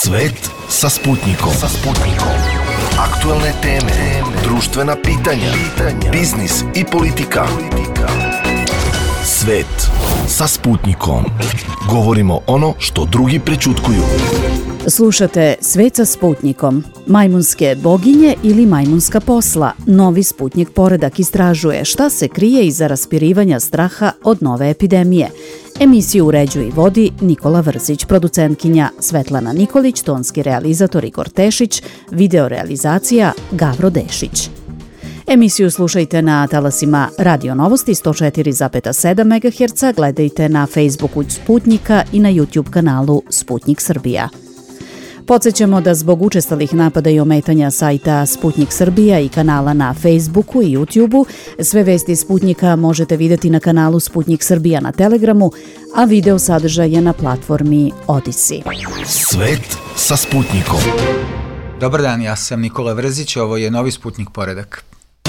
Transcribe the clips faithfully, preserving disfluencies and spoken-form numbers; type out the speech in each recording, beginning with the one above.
Svet sa Sputnikom. Sa Sputnikom. Aktuelne teme, društvena pitanja, biznis i politika. Svet sa Sputnikom. Govorimo ono što drugi prećutkuju. Slušate Svet sa Sputnikom. Majmunske boginje ili majmunska posla. Novi Sputnik poredak istražuje šta se krije iza raspirivanja straha od nove epidemije. Emisiju uređuje i vodi Nikola Vrzić, producentkinja Svetlana Nikolić, tonski realizator Igor Tešić, video realizacija Gavro Dešić. Emisiju slušajte na talasima Radio Novosti sto četiri zarez sedam megaherca, gledajte na Facebooku Sputnika i na YouTube kanalu Sputnik Srbija. Podsećamo da zbog učestalih napada i ometanja sajta Sputnik Srbija i kanala na Facebooku i YouTubeu, sve vesti Sputnika možete vidjeti na kanalu Sputnik Srbija na Telegramu, a video sadržaj je na platformi Odisi. Svet sa Sputnikom. Dobar dan, ja sam Nikola Vrzić, ovo je novi Sputnik poredak.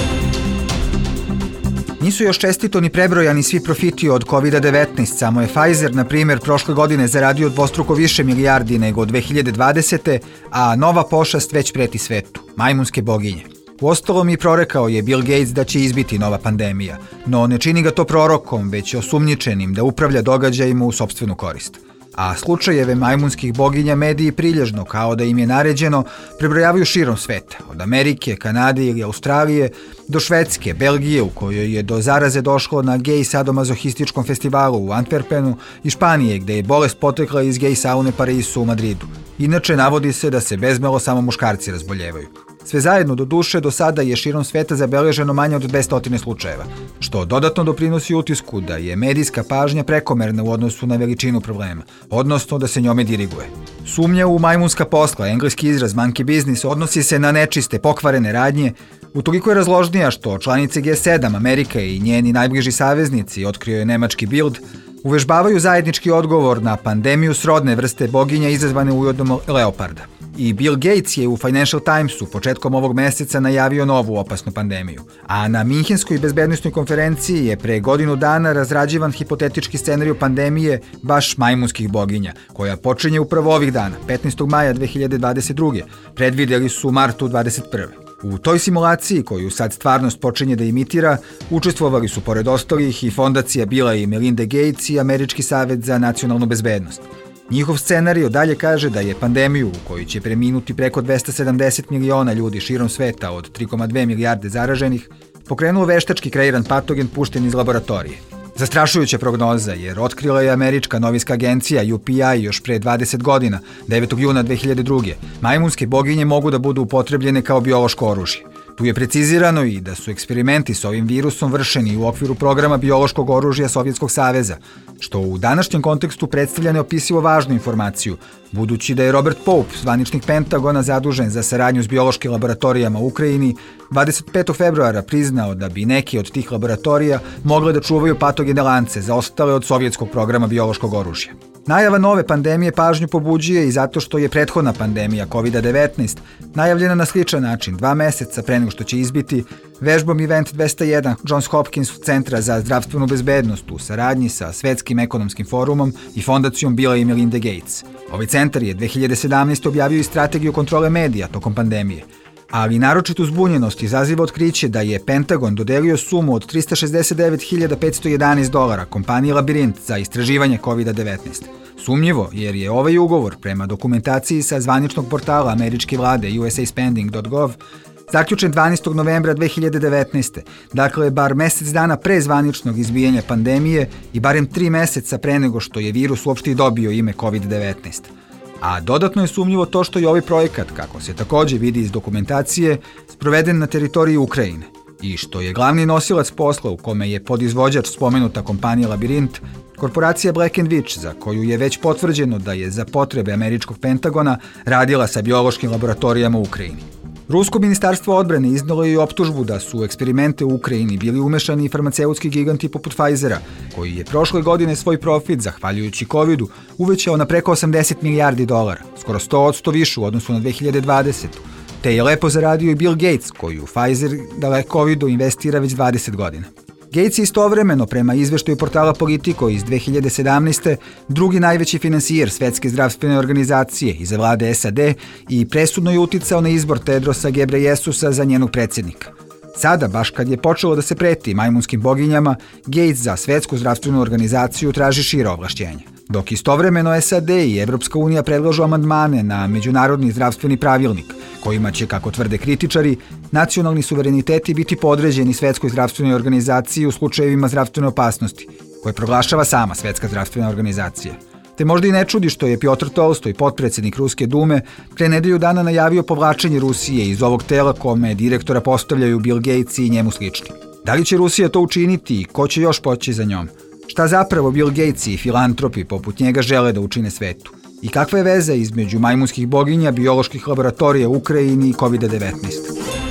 Nisu još čestito ni prebrojani svi profiti od kovid devetnaest, samo je Pfizer, na primjer, prošle godine zaradio dvostruko više milijardi nego dve hiljade dvadesete. a nova pošast već preti svetu, majmunske boginje. Uostalom i prorekao je Bill Gates da će izbiti nova pandemija, no ne čini ga to prorokom, već osumnjičenim da upravlja događajima u sopstvenu korist. A slučajeve majmunskih boginja mediji prilježno, kao da im je naređeno, prebrojavaju širom sveta, od Amerike, Kanade ili Australije, do Švedske, Belgije, u kojoj je do zaraze došlo na gej sadomazohističkom festivalu u Antwerpenu, i Španije, gde je bolest potekla iz gej saune Parisu u Madridu. Inače, navodi se da se bezmelo samo muškarci razboljevaju. Sve zajedno, do duše, do sada je širom sveta zabeleženo manje od dvesta slučajeva, što dodatno doprinosi utisku da je medijska pažnja prekomerna u odnosu na veličinu problema, odnosno da se njome diriguje. Sumnja u majmunska posla, engleski izraz monkey business, odnosi se na nečiste, pokvarene radnje, utoliko je razložnija što članice G sedam, Amerika i njeni najbliži saveznici, otkrio je nemački Bild, uvežbavaju zajednički odgovor na pandemiju srodne vrste boginja izazvane ujedom leoparda. I Bill Gates je u Financial Timesu početkom ovog meseca najavio novu opasnu pandemiju. A na Minhenskoj bezbednosnoj konferenciji je pre godinu dana razrađivan hipotetički scenarij pandemije baš majmunskih boginja, koja počinje upravo ovih dana, petnaestog maja dve hiljade dvadeset druge. Predvideli su u martu dvadeset prve. U toj simulaciji, koju sad stvarnost počinje da imitira, učestvovali su pored ostalih i fondacija Billa i Melinda Gates i Američki savet za nacionalnu bezbednost. Njihov scenarij dalje kaže da je pandemiju, u kojoj će preminuti preko dvesta sedamdeset miliona ljudi širom sveta od tri zarez dve milijarde zaraženih, pokrenuo veštački kreiran patogen pušten iz laboratorije. Zastrašujuća prognoza, jer otkrila je američka novinska agencija U P I još pre dvadeset godina, devetog juna dve hiljade druge. Majmunske boginje mogu da budu upotrebljene kao biološko oružje. Tu je precizirano i da su eksperimenti s ovim virusom vršeni u okviru programa biološkog oružja Sovjetskog saveza, što u današnjem kontekstu predstavlja neopisivo važnu informaciju, budući da je Robert Pope, zvaničnik Pentagona zadužen za saradnju s biološkim laboratorijama u Ukrajini, dvadeset petog februara priznao da bi neki od tih laboratorija mogle da čuvaju patogene lance zaostale od sovjetskog programa biološkog oružja. Najava nove pandemije pažnju pobuđuje i zato što je prethodna pandemija kovid devetnaest najavljena na sličan način dva meseca pre nego što će izbiti vežbom Event dvesta jedan Johns Hopkins Centra za zdravstvenu bezbednost u saradnji sa Svetskim ekonomskim forumom i fondacijom Billa i Melinda Gates. Ovaj centar je dve hiljade sedamnaeste. objavio i strategiju kontrole medija tokom pandemije, ali naročitu zbunjenost izaziva otkriće da je Pentagon dodelio sumu od trista šezdeset devet hiljada petsto jedanaest dolara kompaniji Labirint za istraživanje kovid devetnaest. Sumnjivo, jer je ovaj ugovor, prema dokumentaciji sa zvaničnog portala američke vlade u s a spending dot gov, zaključen dvanaestog novembra dve hiljade devetnaeste. Dakle, bar mesec dana pre zvaničnog izbijanja pandemije i barem tri meseca pre nego što je virus uopšte dobio ime kovid devetnaest. A dodatno je sumnjivo to što je ovaj projekat, kako se takođe vidi iz dokumentacije, sproveden na teritoriji Ukrajine i što je glavni nosilac posla u kome je podizvođač spomenuta kompanija Labirint, korporacija Black and Veatch, za koju je već potvrđeno da je za potrebe američkog Pentagona radila sa biološkim laboratorijama u Ukrajini. Rusko ministarstvo odbrane iznalo je i optužbu da su u eksperimente u Ukrajini bili umešani i farmaceutski giganti poput Pfizera, koji je prošle godine svoj profit, zahvaljujući covidu, uvećao na preko osamdeset milijardi dolara, skoro sto posto više u odnosu na dve hiljade dvadesetu. Te je lepo zaradio i Bill Gates, koji u Pfizer, daleko covidu, investira već dvadeset godina. Gates je istovremeno, prema izveštaju portala Politico iz dve hiljade sedamnaeste. drugi najveći finansijer Svetske zdravstvene organizacije iza vlade S A D i presudno je uticao na izbor Tedrosa Gebreyesusa za njenog predsjednika. Sada, baš kad je počelo da se preti majmunskim boginjama, Gates za Svetsku zdravstvenu organizaciju traži šira ovlašćenja. Dok istovremeno S A D i Evropska unija predlažu amandmane na međunarodni zdravstveni pravilnik, kojima će, kako tvrde kritičari, nacionalni suvereniteti biti podređeni Svetskoj zdravstvenoj organizaciji u slučajevima zdravstvene opasnosti, koje proglašava sama Svetska zdravstvena organizacija. Te možda i ne čudi što je Piotr Tolstoj, potpredsjednik Ruske dume, pre nedelju dana najavio povlačenje Rusije iz ovog tela kome direktora postavljaju Bill Gates i njemu slični. Da li će Rusija to učiniti i ko će još poći za njom? Šta zapravo Bill Gates i filantropi poput njega žele da učine svetu? I kakva je veza između majmunskih boginja, bioloških laboratorija u Ukrajini i kovid devetnaest?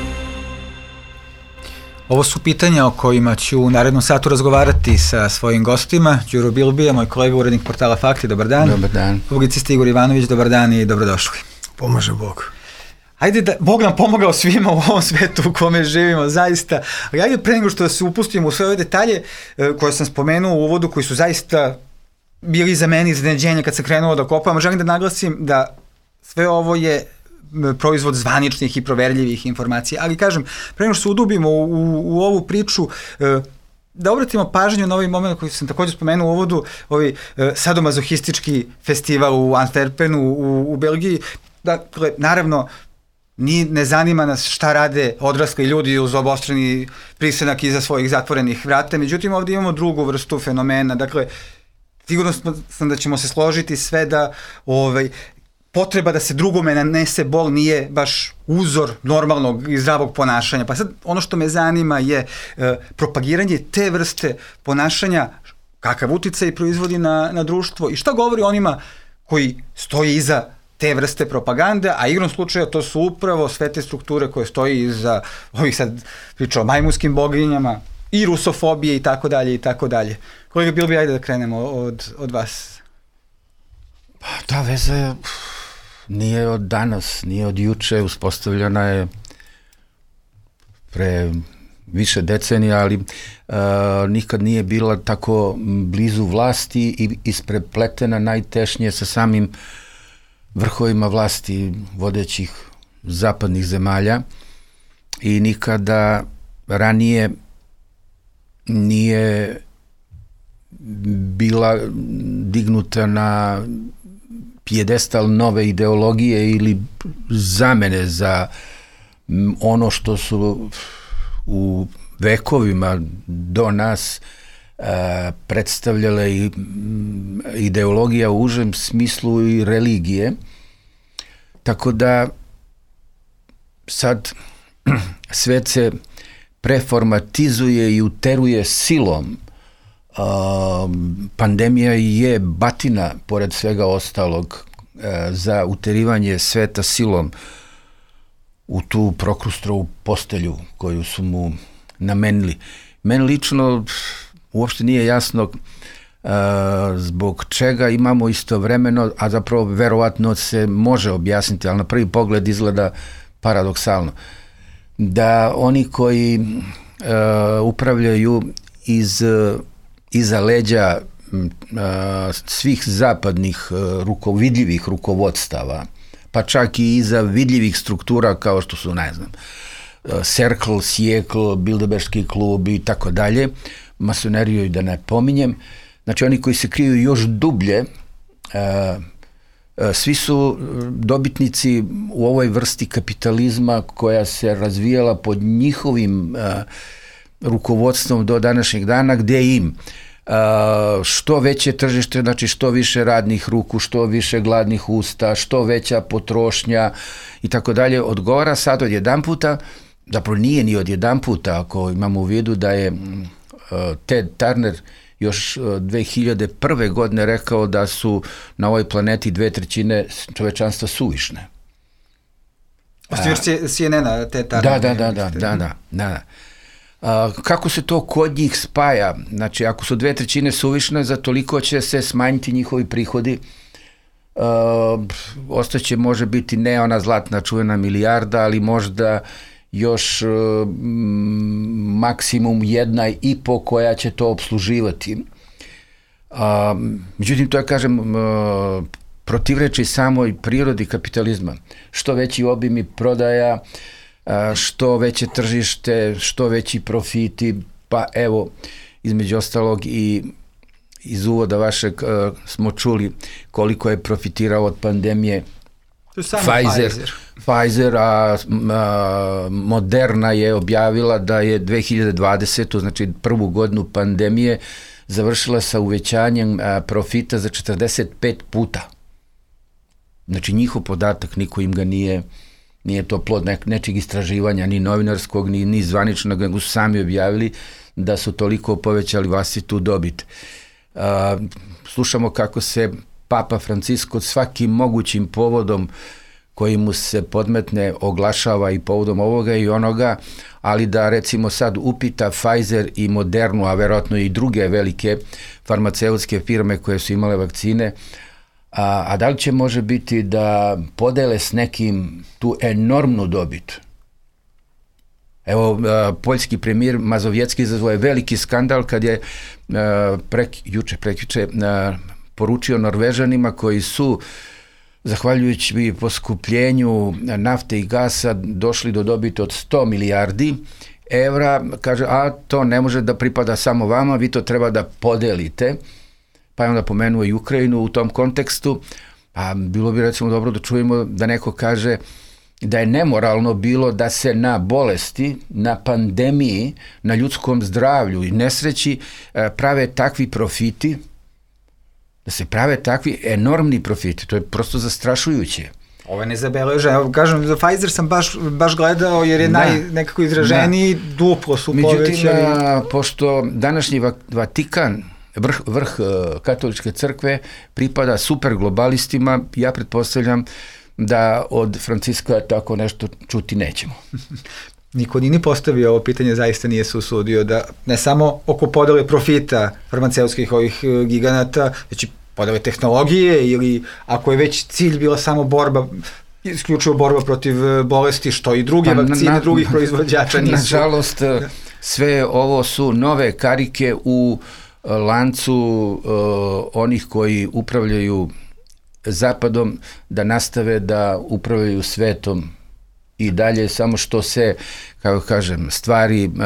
Ovo su pitanja o kojima ću u narednom satu razgovarati sa svojim gostima. Đuro Bilbija, moj kolega, urednik portala Fakti, dobar dan. Dobar dan. Publicist Igor Ivanović, dobar dan i dobrodošli. Pomaže Bog. Ajde da, Bog nam pomogao svima u ovom svetu u kome živimo, zaista. Ali ajde pre nego što da se upustimo u sve ove detalje koje sam spomenuo u uvodu, koji su zaista bili za meni iznenađenje kad sam krenuo da kopam. Želim da naglasim da sve ovo je proizvod zvaničnih i proverljivih informacija, ali kažem, pre nego što se udubimo u, u, u ovu priču, da obratimo pažnju na ovaj moment koji sam također spomenuo u uvodu, ovaj sadomazohistički festival u Antwerpenu u, u Belgiji. Dakle, naravno, ni ne zanima nas šta rade odrasli ljudi uz obostrani pristanak iza svojih zatvorenih vrata, međutim ovdje imamo drugu vrstu fenomena. Dakle, sigurno sam da ćemo se složiti sve da ovaj, potreba da se drugome nanese bol nije baš uzor normalnog i zdravog ponašanja. Pa sad ono što me zanima je e, propagiranje te vrste ponašanja, kakav uticaj proizvodi na, na društvo i šta govori onima koji stoji iza te vrste propagande, a igrom slučaja to su upravo sve te strukture koje stoji iza ovih sad priča o majmunskim boginjama i rusofobije i tako dalje i tako dalje. Kolega Bilbi, ajde da krenemo od, od vas. Pa ta veza nije od danas, nije od juče, uspostavljena je pre više decenija, ali uh, nikad nije bila tako blizu vlasti i isprepletena najtešnije sa samim vrhovima vlasti vodećih zapadnih zemalja i nikada ranije nije bila dignuta na pijedestal nove ideologije ili zamene za ono što su u vekovima do nas uh, predstavljale i ideologija u užem smislu i religije. Tako da sad svet se preformatizuje i uteruje silom. Uh, pandemija je batina, pored svega ostalog, uh, za uterivanje sveta silom u tu Prokrustrovu postelju koju su mu namenili. Meni lično uopšte nije jasno uh, zbog čega imamo istovremeno, a zapravo verovatno se može objasniti, ali na prvi pogled izgleda paradoksalno, da oni koji uh, upravljaju iz iza leđa uh, svih zapadnih uh, ruko, vidljivih rukovodstava, pa čak i iza vidljivih struktura kao što su, ne znam, uh, Circle, Sjekl, Bilderberški klub i tako dalje, masoneriju i da ne pominjem, znači oni koji se kriju još dublje, uh, uh, svi su dobitnici u ovoj vrsti kapitalizma koja se razvijala pod njihovim uh, rukovodstvom do današnjeg dana, gdje im uh, što veće tržište, znači što više radnih ruku, što više gladnih usta, što veća potrošnja i tako dalje, odgovara sad od jedan puta, zapravo nije ni od jedan puta, ako imamo u vidu da je uh, Ted Turner još uh, dve hiljade prve godine rekao da su na ovoj planeti dve trećine čovečanstva suvišne. Ostivir C N N-a, Ted Turner. Da, da, da, da, da, da, da. Uh, kako se to kod njih spaja? Znači, ako su dve trećine suvišne, za toliko će se smanjiti njihovi prihodi. Uh, ostaće može biti ne ona zlatna čuvena milijarda, ali možda još maksimum jedna i po koja će to obsluživati. A, međutim, to ja kažem, protivreči samoj prirodi kapitalizma. Što veći obimi prodaja, što veće tržište, što veći profiti, pa evo, između ostalog i iz uvoda vašeg uh, smo čuli koliko je profitirao od pandemije Pfizer, Pfizer. Pfizer, a, a Moderna je objavila da je dve hiljade dvadesete. znači prvu godinu pandemije, završila sa uvećanjem a, profita za četrdeset pet puta. Znači njihov podatak, niko im ga nije, nije to plod ne, nečeg istraživanja, ni novinarskog, ni, ni zvaničnog, nego su sami objavili da su toliko povećali vlastitu dobit. Uh, slušamo kako se Papa Francisko svakim mogućim povodom koji mu se podmetne oglašava i povodom ovoga i onoga, ali da recimo sad upita Pfizer i Modernu, a verovatno i druge velike farmaceutske firme koje su imale vakcine, a, a da li će može biti da podele s nekim tu enormnu dobit? Evo, uh, poljski premijer Mazovjetski izazvao je veliki skandal kad je uh, prek, juče, prekjuče uh, poručio Norvežanima koji su, zahvaljujući poskupljenju nafte i gasa, došli do dobiti od sto milijardi evra. Kaže, a to ne može da pripada samo vama, vi to treba da podelite. Pa je onda pomenuo i Ukrajinu u tom kontekstu. A bilo bi recimo dobro da čujemo da neko kaže da je nemoralno bilo da se na bolesti, na pandemiji, na ljudskom zdravlju i nesreći prave takvi profiti, da se prave takvi enormni profiti. To je prosto zastrašujuće. Ovo je nezabeleženo. Evo, kažem, za Pfizer sam baš, baš gledao jer je da, naj, nekako izraženiji, da. Duplo su povećali. Međutim, pošto današnji Vatikan, vrh, vrh katoličke crkve, pripada superglobalistima, ja pretpostavljam da od Franciska tako nešto čuti nećemo. Niko ni postavio ovo pitanje, zaista nije se usudio da ne samo oko podele profita farmaceutskih ovih giganata, već i podele tehnologije ili ako je već cilj bila samo borba, isključivo borba protiv bolesti, što i druge pa, vakcine na, drugih proizvođača nisu. Nažalost, sve ovo su nove karike u lancu uh, onih koji upravljaju Zapadom, da nastave da upravljaju svetom i dalje, samo što se, kako kažem, stvari uh,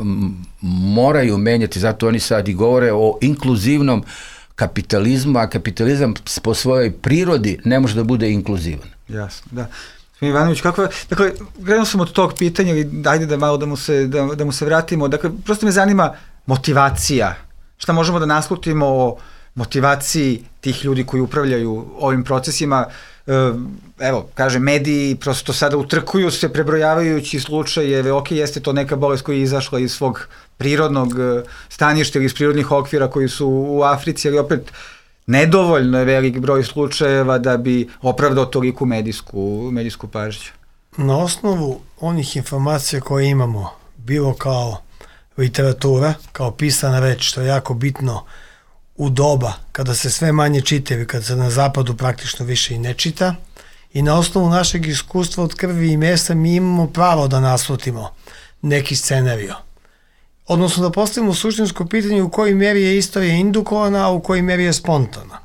moraju menjati, zato oni sad i govore o inkluzivnom kapitalizmu, a kapitalizam po svojoj prirodi ne može da bude inkluzivan. Jasno, da. Gospodin Ivanović, kako je, dakle, krenuo sam od tog pitanja, ajde da malo da mu se, da, da mu se vratimo, dakle, prosto me zanima motivacija, šta možemo da naslutimo o motivaciji tih ljudi koji upravljaju ovim procesima. Evo, kaže, mediji prosto sada utrkuju se prebrojavajući slučajeve, ok, jeste to neka bolest koja je izašla iz svog prirodnog staništa ili iz prirodnih okvira koji su u Africi, ali opet nedovoljno je velik broj slučajeva da bi opravdao toliku medijsku, medijsku pažnju. Na osnovu onih informacija koje imamo, bilo kao literatura, kao pisana reč, što je jako bitno u doba kada se sve manje čita i kada se na zapadu praktično više i ne čita, i na osnovu našeg iskustva od krvi i mesa mi imamo pravo da naslutimo neki scenario. Odnosno da postavimo suštinsko pitanje u kojoj meri je istorija indukovana, a u kojoj meri je spontana.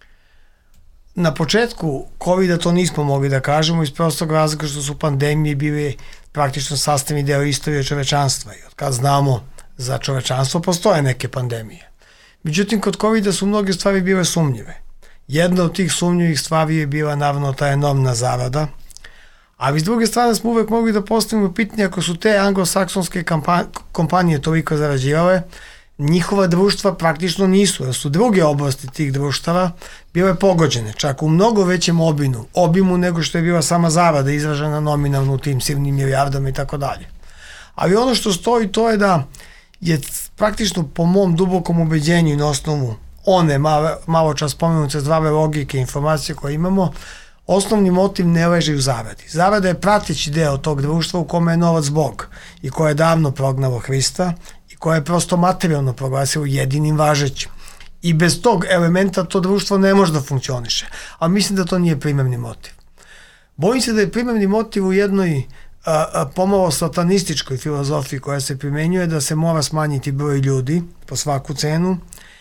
Na početku kovida to nismo mogli da kažemo iz prostog razloga što su pandemije bili praktično sastavni deo istorije čovečanstva i od kad znamo za čovečanstvo postoje neke pandemije. Međutim, kod kovida su mnoge stvari bile sumnjive. Jedna od tih sumnjivih stvari je bila naravno ta enormna zarada, ali s druge strane smo uvek mogli da postavimo pitanje ako su te anglosaksonske kompanije toliko zarađivale, njihova društva praktično nisu, jer su druge oblasti tih društava bile pogođene, čak u mnogo većem obimu, obimu nego što je bila sama zarada izražena nominalno u tim silnim milijardama i tako dalje. Ali ono što stoji to je da je praktično po mom dubokom ubeđenju na osnovu one malo, malo čas spomenute zdrave logike i informacije koje imamo, osnovni motiv ne leži u zaradi. Zarada je prateći deo tog društva u kome je novac Bog i koje je davno prognalo Hrista i koje je prosto materijalno proglasilo jedinim važećim. I bez tog elementa to društvo ne može da funkcioniše. A mislim da to nije primarni motiv. Bojim se da je primarni motiv u jednoj a, a, pomalo satanističkoj filozofiji koja se primenjuje da se mora smanjiti broj ljudi po svaku cenu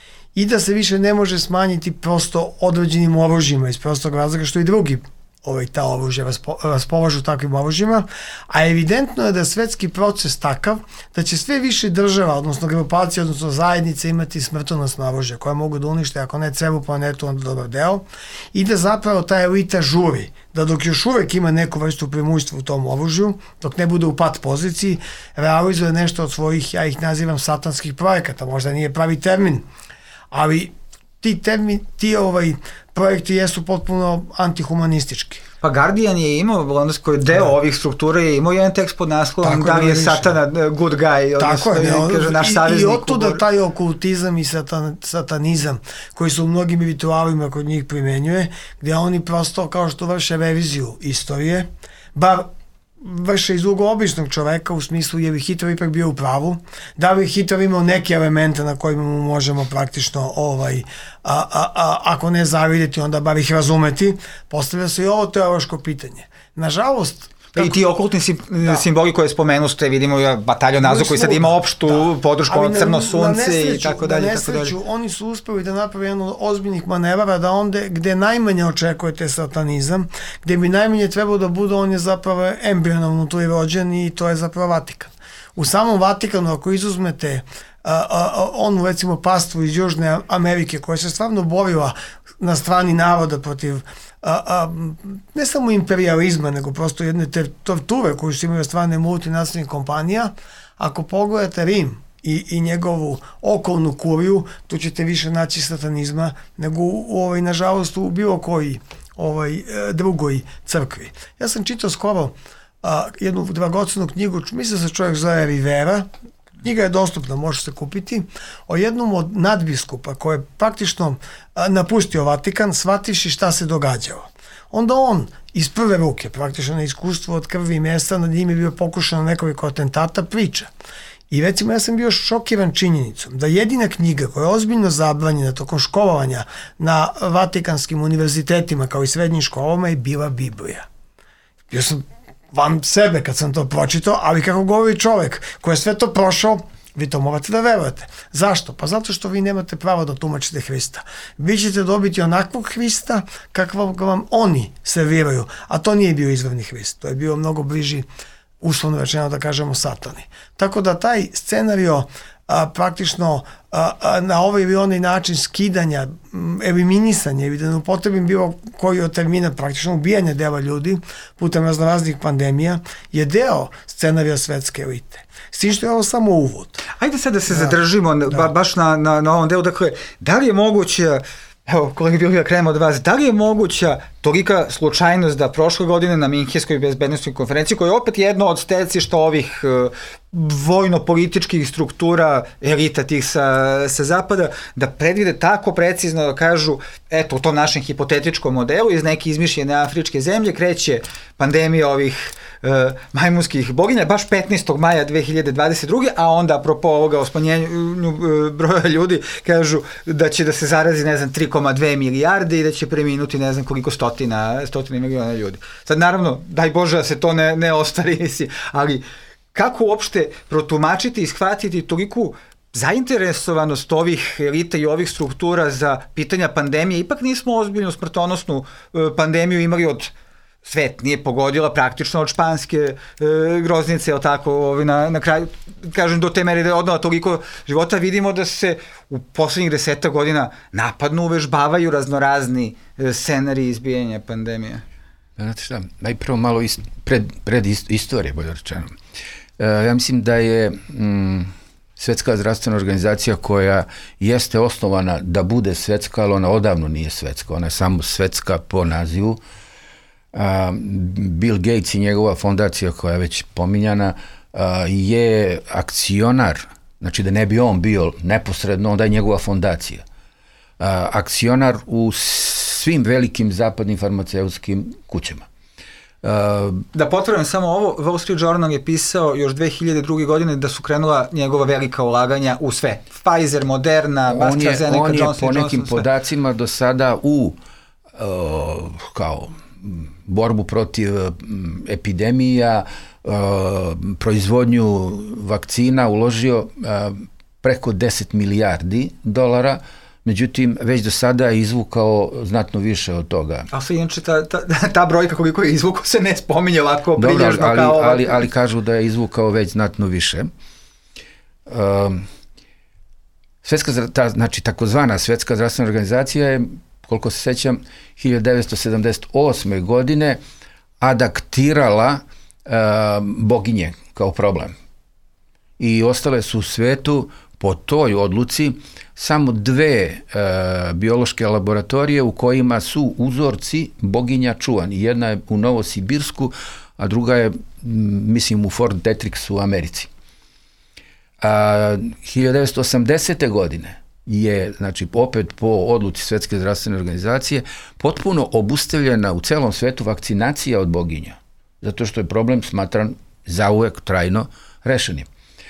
i da se više ne može smanjiti prosto određenim oružjima iz prostog razloga što i drugi ovaj, ta oružja raspo, raspolažu takvim oružjima, a evidentno je da je svetski proces takav da će sve više država, odnosno grupacije, odnosno zajednice imati smrtonosna oružja koja mogu da unište, ako ne celu planetu, onda dobar deo, i da zapravo ta elita žuri, da dok još uvek ima neku vrstu premujstva u tom oružju, dok ne bude u pat poziciji, realizuje nešto od svojih, ja ih nazivam satanskih projekata, možda nije pravi termin, ali ti, termi, ti ovaj, projekti jesu potpuno antihumanistički. Pa Guardian je imao, londonsko je deo da. ovih struktura je imao jedan tekst pod naslovom da li je satana good guy, tako je, ne, kaže naš saveznik. I otuda taj okultizam i satan, satanizam koji se u mnogim ritualima kod njih primenjuje, gde oni prosto kao što vrše reviziju istorije, bar vrše iz ugla običnog čoveka u smislu je li Hitler ipak bio u pravu, da li Hitler imao neke elemente na kojima mu možemo praktično ovaj, a, a, a, ako ne zavidjeti, onda bar ih razumeti, postavlja se i ovo teološko pitanje. Nažalost, Kako? I ti okultni sim, da. simboli koje spomenu ste, vidimo ja, bataljon Nazo koji sad ima opštu da. podršku od Crno sunce nesreću, i tako dalje. Na nesreću oni su uspeli da naprave jedno od ozbiljnih manevara da onda gde najmanje očekujete satanizam, gde bi najmanje trebalo da bude, on je zapravo embrionom unutra rođen i to je zapravo Vatikan. U samom Vatikanu ako izuzmete a, a, a, onu recimo pastvu iz Južne Amerike koja se stvarno borila na strani naroda protiv A, a, ne samo imperializma, nego prosto jedne te torture koju su imaju strane multinacionalnih kompanija, ako pogledate Rim i, i njegovu okolnu kuriju, tu ćete više naći satanizma nego u, ovaj, nažalost u bilo koji ovaj, drugoj crkvi. Ja sam čitao skoro a, jednu dragocenu knjigu, mislim se čovjek zove Rivera, knjiga je dostupna, može se kupiti, o jednom od nadbiskupa koji je praktično a, napustio Vatikan, shvativši šta se događalo. Onda on iz prve ruke, praktično na iskustvu od krvi i mesa, nad njim je bio pokušano nekoliko atentata, priča. I recimo ja sam bio šokiran činjenicom da jedina knjiga koja je ozbiljno zabranjena tokom školovanja na vatikanskim univerzitetima kao i srednjim školama je bila Biblija. Bio sam vam sebe kad sam to pročitao, ali kako govori čovek koji je sve to prošao, vi to morate da verujete. Zašto? Pa zato što vi nemate pravo da tumačite Hrista. Vi ćete dobiti onakvog Hrista kakvog vam oni serviraju, a to nije bio izvorni Hrist. To je bio mnogo bliži, uslovno rečeno da kažemo, satani. Tako da taj scenario a, praktično a, a, na ovaj ili onaj način skidanja, m, eliminisanja ili da ne upotrebim bilo koji od termina praktično ubijanja dela ljudi putem raznoraznih pandemija je deo scenarija svetske elite. S tim što je ovo samo uvod. Ajde sad da se da. zadržimo da. Ba, baš na, na, na ovom delu. Dakle, da li je moguće, evo, kolega Bilja, krenemo od vas, da li je moguća tolika slučajnost da prošle godine na Minhenskoj bezbednostnoj konferenciji, koja je opet jedno od stecišta ovih uh, vojno-političkih struktura elita tih sa, sa zapada, da predvide tako precizno da kažu, eto, u tom našem hipotetičkom modelu iz neke izmišljene afričke zemlje kreće pandemija ovih uh, majmunskih boginja, baš petnaestog maja dve hiljade dvadeset druge. a onda, apropo ovoga o smanjenju uh, broja ljudi, kažu da će da se zarazi, ne znam, tri zarez dve milijarde i da će preminuti, ne znam koliko stotina, stotina miliona ljudi. Sad, naravno, daj Bože da se to ne, ne ostari, ali kako uopšte protumačiti i shvatiti toliku zainteresovanost ovih elita i ovih struktura za pitanja pandemije? Ipak nismo ozbiljnu smrtonosnu pandemiju imali od, svet nije pogodila praktično od španske e, groznice, o tako, ovi na, na kraju, kažem, do te mere da je odnala toliko života. Vidimo da se u poslednjih deseta godina napadno uvežbavaju raznorazni e, scenariji izbijanja pandemije. Znate šta, najprvo malo ist, pred, pred ist, istorije, bolje rečeno. E, ja mislim da je mm, Svetska zdravstvena organizacija, koja jeste osnovana da bude svetska, ali ona odavno nije svetska, ona je samo svetska po nazivu. A, Bill Gates i njegova fondacija, koja je već pominjana, a, je akcionar, znači da ne bi on bio neposredno, onda je njegova fondacija. A, akcionar u svim velikim zapadnim farmaceutskim kućama. Uh, da potvrdim samo ovo, Wall Street Journal je pisao još dve hiljade druge. godine da su krenula njegova velika ulaganja u sve. Pfizer, Moderna, AstraZeneca, on je, Johnson on je po nekim Johnson, podacima do sada u uh, kao borbu protiv epidemija, proizvodnju vakcina uložio preko deset milijardi dolara, međutim, već do sada je izvukao znatno više od toga. Ali se inače ta, ta, ta brojka koliko je izvukao se ne spominje ovako prilježno Dobro, ali, kao ovako. Ali, ali kažu da je izvukao već znatno više. Um, svetska, ta, znači takozvana Svetska zdravstvena organizacija je, koliko se sećam, hiljadu devetsto sedamdeset osme godine adaptirala uh, boginje kao problem. I ostale su u svetu po toj odluci samo dve uh, biološke laboratorije u kojima su uzorci boginja čuvani. Jedna je u Novosibirsku, a druga je, mislim, u Fort Detricksu u Americi. A, hiljadu devetsto osamdesete godine je, znači, opet po odluci Svetske zdravstvene organizacije, potpuno obustavljena u celom svetu vakcinacija od boginja. Zato što je problem smatran zauvek trajno rešenim.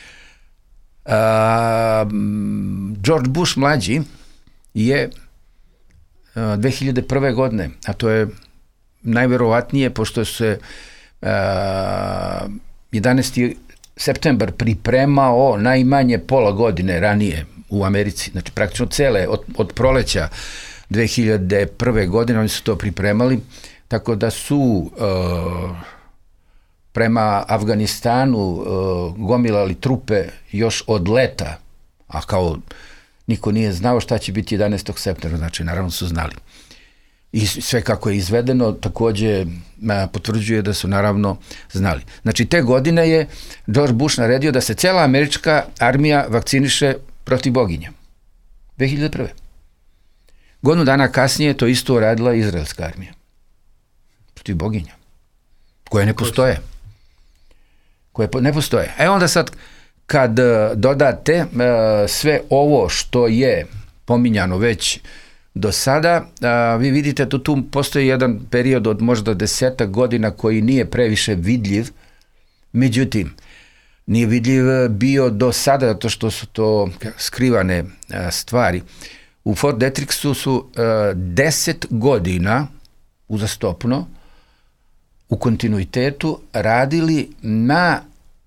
A, George Bush mlađi je a, dve hiljade prve. godine, a to je najverovatnije, pošto se a, jedanaesti septembar pripremao najmanje pola godine ranije u Americi, znači praktično cele, od, od proleća dve hiljade prve. godine oni su to pripremali, tako da su uh, prema Afganistanu uh, gomilali trupe još od leta, a kao niko nije znao šta će biti jedanaestog septembra, znači naravno su znali. I sve kako je izvedeno takođe potvrđuje da su naravno znali. Znači te godine je George Bush naredio da se cela američka armija vakciniše protiv boginja. dve hiljade prve. Godinu dana kasnije to isto uradila izraelska armija. Protiv boginja. Koje ne postoje. Koje ne postoje. E onda sad kad dodate sve ovo što je pominjano već do sada, a, vi vidite da tu postoji jedan period od možda desetak godina koji nije previše vidljiv, međutim, nije vidljiv bio do sada, zato što su to skrivane a, stvari. U Fort Detricksu su a, deset godina uzastopno u kontinuitetu radili na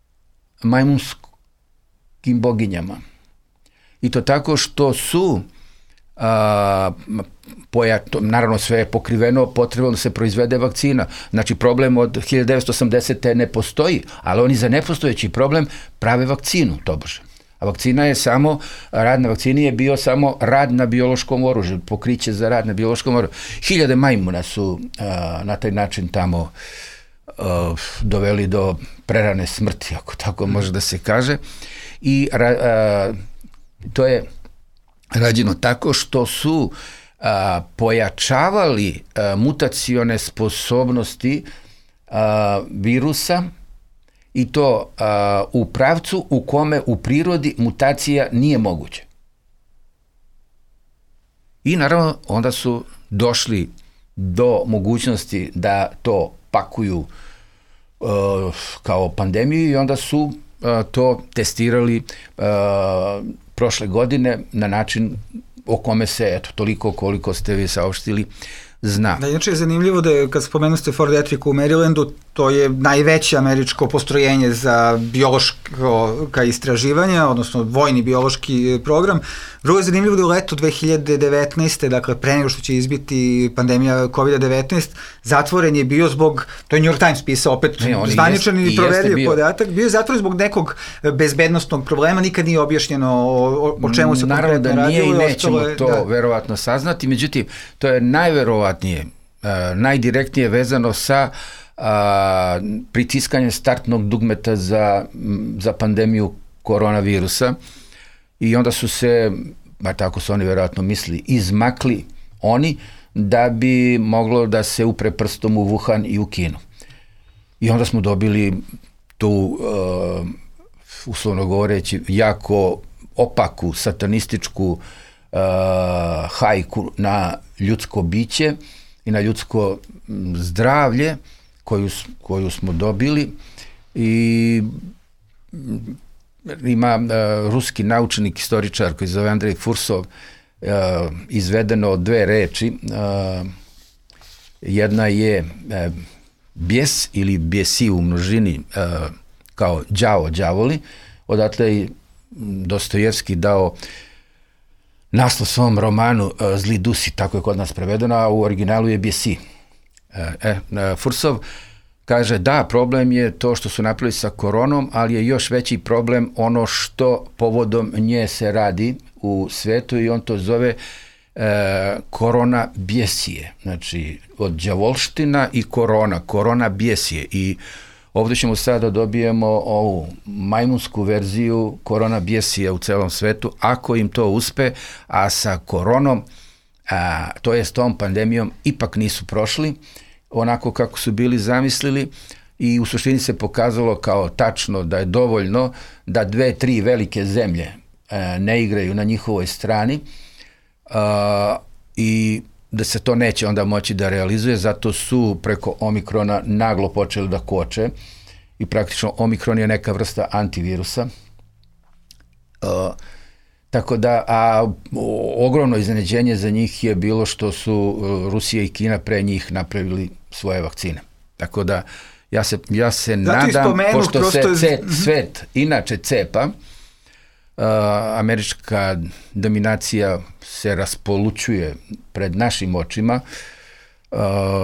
majmunskim boginjama. I to tako što su a, poja, to, naravno sve je pokriveno, potrebno da se proizvede vakcina. Znači problem od hiljadu devetsto osamdesete. ne postoji, ali oni za nepostojeći problem prave vakcinu, tobože. A vakcina je samo, rad na vakcini je bio samo rad na biološkom oružju, pokriće za rad na biološkom oružju. Hiljade majmuna su a, na taj način tamo a, doveli do prerane smrti, ako tako može da se kaže. I a, a, to je rađeno tako što su a, pojačavali a, mutacione sposobnosti a, virusa i to a, u pravcu u kome u prirodi mutacija nije moguća. I naravno onda su došli do mogućnosti da to pakuju a, kao pandemiju i onda su a, to testirali a, prošle godine na način o kome se, eto, toliko koliko ste vi saopštili, zna. Da, inače je zanimljivo da je, kad spomenuste Fort Detrick u Marylandu, to je najveće američko postrojenje za biološka istraživanja, odnosno vojni biološki program. Vrlo je zanimljivo da u letu dve hiljade devetnaeste. dakle pre nego što će izbiti pandemija kovid devetnaest, zatvoren je bio zbog, to je New York Times pisao, opet zvaničan i proverljiv podatak, bio je zatvoren zbog nekog bezbednostnog problema, nikad nije objašnjeno o, o čemu se naravno konkretno radilo. Naravno da nije i nećemo ostalo, to da. verovatno saznati, međutim, to je najverovatnije, uh, najdirektnije vezano sa a, pritiskanje startnog dugmeta za, za pandemiju koronavirusa i onda su se, bar tako su oni verovatno mislili, izmakli oni da bi moglo da se upre prstom u Wuhan i u Kinu. I onda smo dobili tu, uh, uslovno govoreći, jako opaku, satanističku uh, hajku na ljudsko biće i na ljudsko zdravlje koju, koju smo dobili i ima uh, ruski naučnik, istoričar koji se zove Andrej Fursov, uh, izvedeno od dve reči, uh, Jedna je e, bijes ili bijesi u množini e, kao đavo, đavoli. Odatle je Dostojevski dao naslov svom romanu e, Zli dusi, tako je kod nas prevedeno, a u originalu je bijesi. E, e, Fursov kaže da, problem je to što su napravili sa koronom, ali je još veći problem ono što povodom nje se radi u svetu i on to zove e, korona bijesije. Znači, od đavolština i korona, korona bijesije. I ovdje ćemo sada dobijemo ovu majmunsku verziju korona bijesije u celom svetu, ako im to uspe, a sa koronom, a, to je s tom pandemijom, ipak nisu prošli onako kako su bili zamislili i u suštini se pokazalo kao tačno da je dovoljno da dve, tri velike zemlje e, ne igraju na njihovoj strani a, i da se to neće onda moći da realizuje, zato su preko Omikrona naglo počeli da koče i praktično Omikron je neka vrsta antivirusa. A, tako da, a o, ogromno iznenađenje za njih je bilo što su Rusija i Kina pre njih napravili svoje vakcine. Tako da, ja se, ja se nadam, pošto se ce, svet inače cepa, uh, američka dominacija se raspolućuje pred našim očima, uh,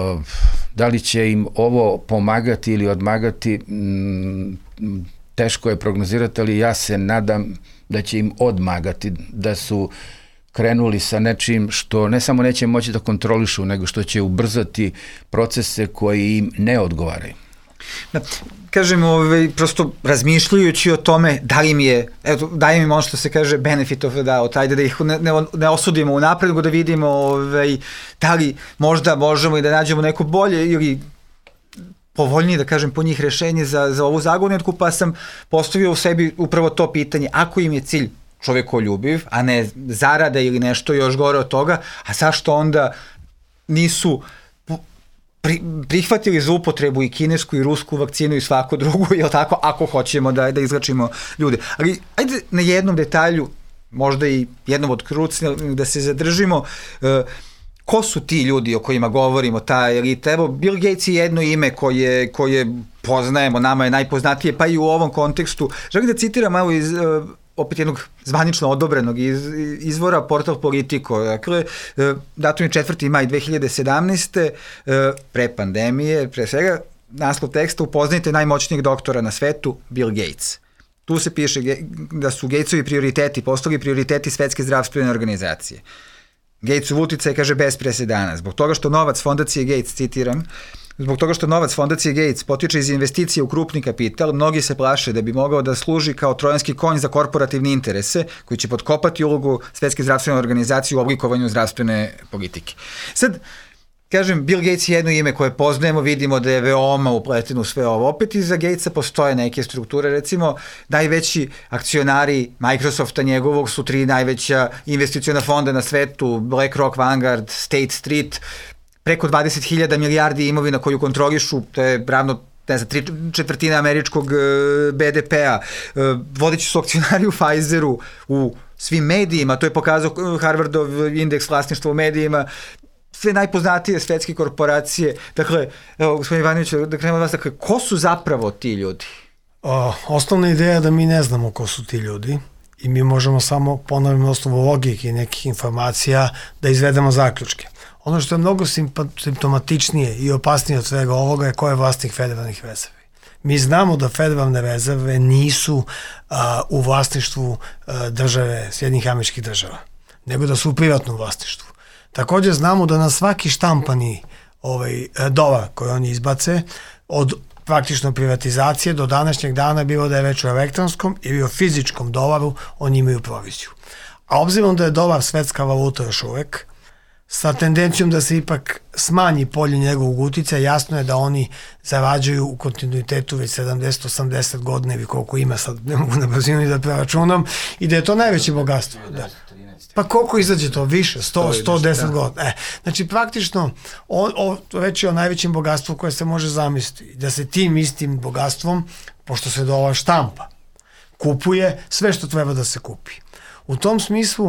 da li će im ovo pomagati ili odmagati, m, teško je prognozirati, ali ja se nadam da će im odmagati, da su krenuli sa nečim što ne samo neće moći da kontrolišu, nego što će ubrzati procese koji im ne odgovaraju. Da, kažem, ovaj, prosto razmišljajući o tome da li im je, eto, dajem im ono što se kaže benefit of the doubt, ajde da ih ne, ne, ne osudimo unapred, nego da vidimo ovaj, da li možda možemo i da nađemo neko bolje ili povoljnije, da kažem, po njih rešenje za, za ovu zagonetku, pa sam postavio u sebi upravo to pitanje, ako im je cilj čovekoljubiv, a ne zarada ili nešto još gore od toga, a zašto onda nisu pri, prihvatili za upotrebu i kinesku i rusku vakcinu i svaku drugu, jel tako, ako hoćemo da, da izlačimo ljude. Ali ajde na jednom detalju, možda i jednom od krucijalnih, da se zadržimo, uh, ko su ti ljudi o kojima govorimo, ta elita? Evo, Bill Gates je jedno ime koje, koje poznajemo, nama je najpoznatije, pa i u ovom kontekstu. Želim da citiram malo iz uh, opet jednog zvanično odobrenog iz, izvora, portal Politico. Dakle, datum je četvrti maj dve hiljade sedamnaeste. pre pandemije, pre svega, naslov teksta: upoznajte najmoćnijeg doktora na svetu, Bill Gates. Tu se piše da su Gatesovi prioriteti postali prioriteti Svetske zdravstvene organizacije. Gatesov uticaj, kaže, bez presedana. Zbog toga što novac fondacije Gates, citiram, Zbog toga što novac fondacije Gates potiče iz investicije u krupni kapital, mnogi se plaše da bi mogao da služi kao trojanski konj za korporativne interese koji će potkopati ulogu Svetske zdravstvene organizacije u oblikovanju zdravstvene politike. Sad, kažem, Bill Gates je jedno ime koje poznajemo, vidimo da je veoma upleteno u sve ovo. Opet iza Gatesa postoje neke strukture, recimo najveći akcionari Microsofta njegovog su tri najveća investiciona fonda na svetu, BlackRock, Vanguard, State Street, preko dvadeset hiljada milijardi imovina koju kontrolišu, to je ravno, ne znam, tri četvrtine američkog be de pea. Vodeći su akcionari u Pfizeru, u svim medijima, to je pokazao Harvardov indeks vlasništva u medijima, sve najpoznatije svetske korporacije. Dakle, evo, gospodin Ivanović, da krenemo od vas, dakle, ko su zapravo ti ljudi? O, osnovna ideja je da mi ne znamo ko su ti ljudi i mi možemo samo, ponovim, na osnovu logike i nekih informacija da izvedemo zaključke. Ono što je mnogo simptomatičnije i opasnije od svega ovoga je ko je vlasnik federalnih rezervi. Mi znamo da federalne rezerve nisu a, u vlasništvu a, države, Sjedinjenih Američkih Država, nego da su u privatnom vlasništvu. Također znamo da na svaki štampani ovaj, dolar koji oni izbace, od praktično privatizacije do današnjeg dana, bilo da je već u elektronskom ili u fizičkom dolaru, oni imaju proviziju. A obzirom da je dolar svetska valuta još uvek, sa tendencijom da se ipak smanji polje njegovog uticaja, jasno je da oni zarađuju u kontinuitetu već sedamdeset osamdeset godina ili koliko ima, sad ne mogu na brzinu i da preračunam, i da je to najveće bogatstvo. Da. Pa koliko izađe to? Više? sto, sto deset godina. E, znači, praktično, o, o, reći o najvećem bogatstvu koje se može zamisliti. Da se tim istim bogatstvom, pošto se dolar štampa, kupuje sve što treba da se kupi. U tom smislu,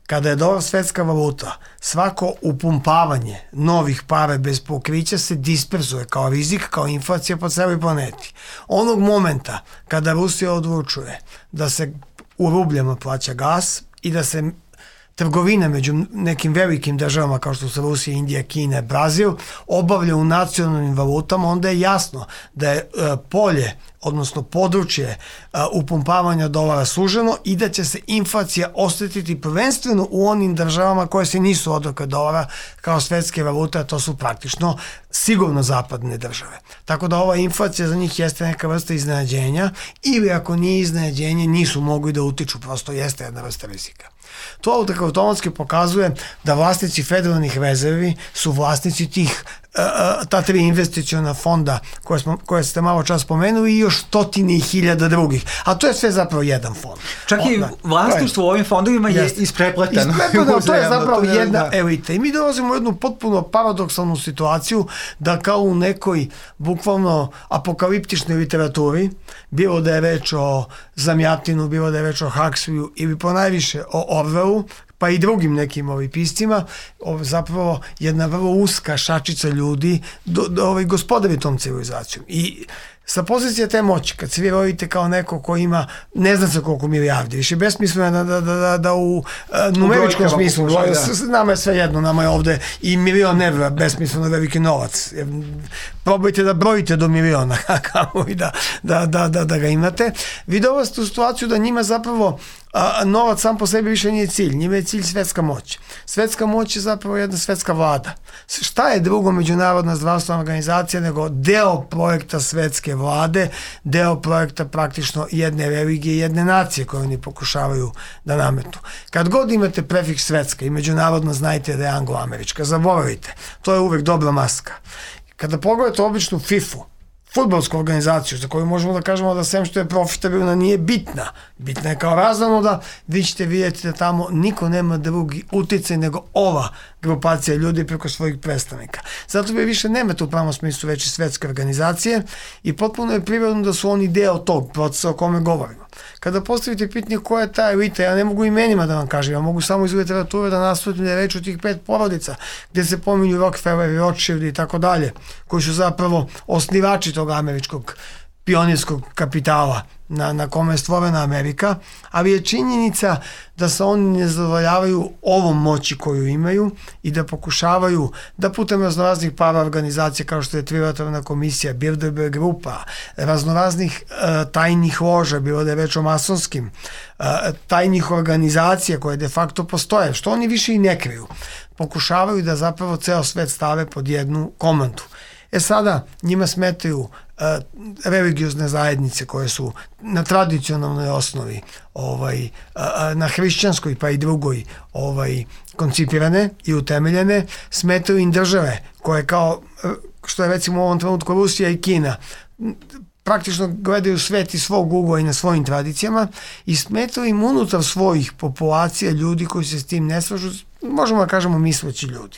kada je dolar svetska valuta, svako upumpavanje novih para bez pokrića se disperzuje kao rizik, kao inflacija po celoj planeti. Onog momenta kada Rusija odlučuje da se u rubljama plaća gas i da se trgovina među nekim velikim državama kao što su Rusija, Indija, Kina, Brazil obavlja u nacionalnim valutama, onda je jasno da je e, polje, odnosno područje e, upumpavanja dolara suženo i da će se inflacija osetiti prvenstveno u onim državama koje se nisu odrekle dolara kao svetske valute, a to su praktično sigurno zapadne države. Tako da ova inflacija za njih jeste neka vrsta iznenađenja ili ako nije iznenađenje nisu mogli da utiču, prosto jeste jedna vrsta rizika. To automatski pokazuje da vlasnici federalnih rezervi su vlasnici tih ta tri investiciona fonda koje, smo, koje ste malo čas spomenuli i još stotine hiljada drugih. A to je sve zapravo jedan fond. Čak i vlasništvo u ovim fondovima je jest, isprepletano. Isprepletano, to je zapravo jedna elita. I mi dolazimo u jednu potpuno paradoksalnu situaciju da kao u nekoj bukvalno apokaliptičnoj literaturi, bilo da je reč o Zamjatinu, bilo da je reč o Huxleyu ili ponajviše o Orwellu, pa i drugim nekim ovim piscima, zapravo jedna vrlo uska šačica ljudi do, do, ovaj, gospodari tom civilizacijom. I sa pozicije te moći, kad se vi rodite kao neko ko ima ne znam se koliko milijardi, više besmisleno da, da, da, da u uh, numeričkom smislu, da. Nama je sve jedno, nama je ovde i milion evra besmisleno veliki novac. Probajte da brojite do miliona kako i da, da, da, da, da ga imate. Vi dolazite u situaciju da njima zapravo a, novac sam po sebi više nije cilj, njima je cilj svetska moć. Svetska moć je zapravo jedna svetska vlada. Šta je drugo međunarodna zdravstvena organizacija nego deo projekta svetske vlade, deo projekta praktično jedne religije, jedne nacije koje oni pokušavaju da nametu. Kad god imate prefiks svetska i međunarodna, znajte da je anglo-američka, zaboravite, to je uvek dobra maska. Kada pogledate običnu fifu, fudbalsku organizaciju, za koju možemo da kažemo da sem što je profitabilna nije bitna. Bitna je kao raznoda, vi ćete vidjeti da tamo niko nema drugi uticaj nego ova grupacija ljudi preko svojih predstavnika. Zato bi više nemate u pravom smislu veće svetske organizacije i potpuno je prirodno da su oni deo tog procesa o kome govorimo. Kada postavite pitanje koja je ta elita, ja ne mogu imenima da vam kažem, ja mogu samo iz literature da naslutim da je reč o tih pet porodica, gde se pominju Rockefeller, Rothschild i tako dalje, koji su zapravo osnivači tog američkog pionirskog kapitala na, na kome je stvorena Amerika, ali je činjenica da se oni ne zadovoljavaju ovom moći koju imaju i da pokušavaju da putem raznoraznih paraorganizacija kao što je Trilateralna komisija, Bilderberg grupa, raznoraznih uh, tajnih loža, bilo da je reč o masonskim, uh, tajnih organizacija koje de facto postoje, što oni više i ne kriju, pokušavaju da zapravo ceo svet stave pod jednu komandu. E sada njima smetaju uh, religiozne zajednice koje su na tradicionalnoj osnovi ovaj, uh, na hrišćanskoj pa i drugoj ovaj, koncipirane i utemeljene, smetaju im države koje kao što je recimo u ovom trenutku Rusija i Kina praktično gledaju svet iz svog ugla i na svojim tradicijama i smetaju im unutar svojih populacija ljudi koji se s tim ne slažu, možemo da kažemo misleći ljudi.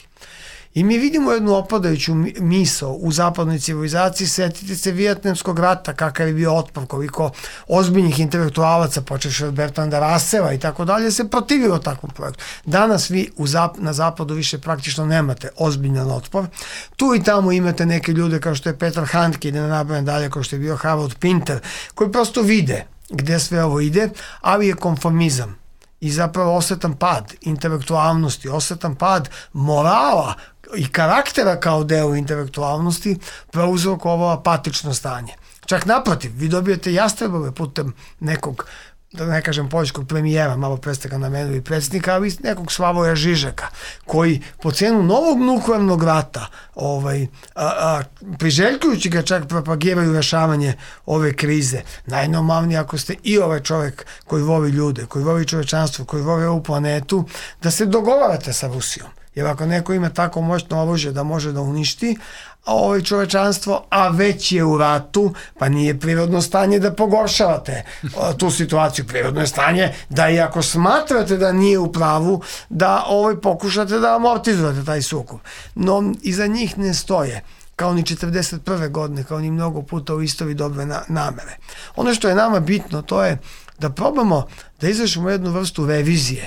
I mi vidimo jednu opadajuću misao u zapadnoj civilizaciji, setite se Vijetnamskog rata, kakav je bio otpor, koliko ozbiljnih intelektualaca, počeši od Bertranda Russella i tako dalje, se protivilo takvom projektu. Danas vi u zap, na zapadu više praktično nemate ozbiljan otpor. Tu i tamo imate neke ljude kao što je Petar Handke, da ne nabrajam dalje, kao što je bio Harold Pinter, koji prosto vide gde sve ovo ide, ali je konformizam i zapravo osetan pad intelektualnosti, osetan pad morala i karaktera kao deo intelektualnosti prouzrokovalo apatično stanje. Čak naprotiv, vi dobijete jastrebove putem nekog, da ne kažem poljskog premijera, malo pre ste ga namenuli predsjednika, ali nekog Slavoja Žižeka, koji po cenu novog nuklearnog rata, ovaj, a, a, priželjkujući ga čak propagiraju rešavanje ove krize. Najnormalnije ako ste i ovaj čovjek koji voli ljude, koji voli čovečanstvo, koji voli ovu planetu, da se dogovarate sa Rusijom. Jer ako neko ima tako moćno oružje da može da uništi ovaj čovečanstvo, a već je u ratu, pa nije prirodno stanje da pogoršavate tu situaciju. Prirodno je stanje da i ako smatrate da nije u pravu, da ovaj pokušate da amortizujete taj sukob. No, iza njih ne stoje, kao ni četrdeset prve godine, kao ni mnogo puta u istoriji dobre na, namere. Ono što je nama bitno, to je da probamo da izvršimo jednu vrstu revizije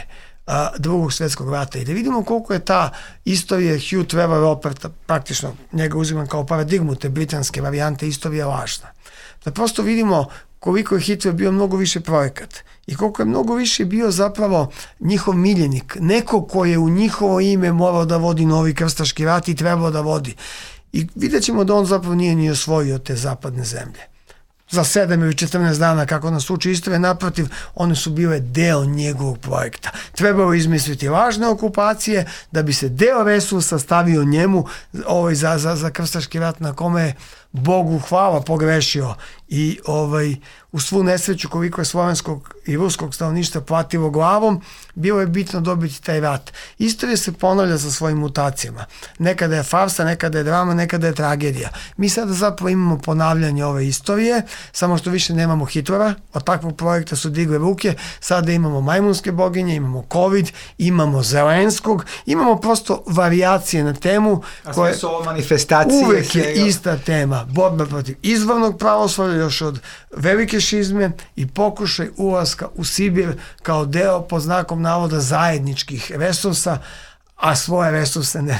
a, drugog svjetskog rata i da vidimo koliko je ta istorija Hugh Trevor Roperta, praktično njega uzimam kao paradigmu te britanske varijante, istorija lažna. Da prosto vidimo koliko je Hitler bio mnogo više projekat i koliko je mnogo više bio zapravo njihov miljenik, neko ko je u njihovo ime morao da vodi novi krstaški rat i trebao da vodi. I vidjet ćemo da on zapravo nije ni osvojio te zapadne zemlje. Za sedam ili četrnaest dana, kako nas uči istorija, naprotiv, one su bile deo njegovog projekta. Trebalo izmisliti lažne okupacije da bi se deo resursa stavio njemu ovaj, za, za, za krstaški rat na kome je Bogu hvala pogrešio i ovaj, u svu nesreću koliko je slovenskog i ruskog stanovništva platilo glavom, bilo je bitno dobiti taj rat. Istorija se ponavlja sa svojim mutacijama. Nekada je farsa, nekada je drama, nekada je tragedija. Mi sada zapravo imamo ponavljanje ove istorije, samo što više nemamo Hitlera, od takvog projekta su digle ruke, sada imamo majmunske boginje, imamo COVID, imamo Zelenskog, imamo prosto varijacije na temu. A koje su ovo manifestacije. Uvek je ista tema. Borba protiv izvornog pravoslavlja još od velike šizme i pokušaj ulaska u Sibir kao deo pod znakom navoda zajedničkih resursa, a svoje resurse ne,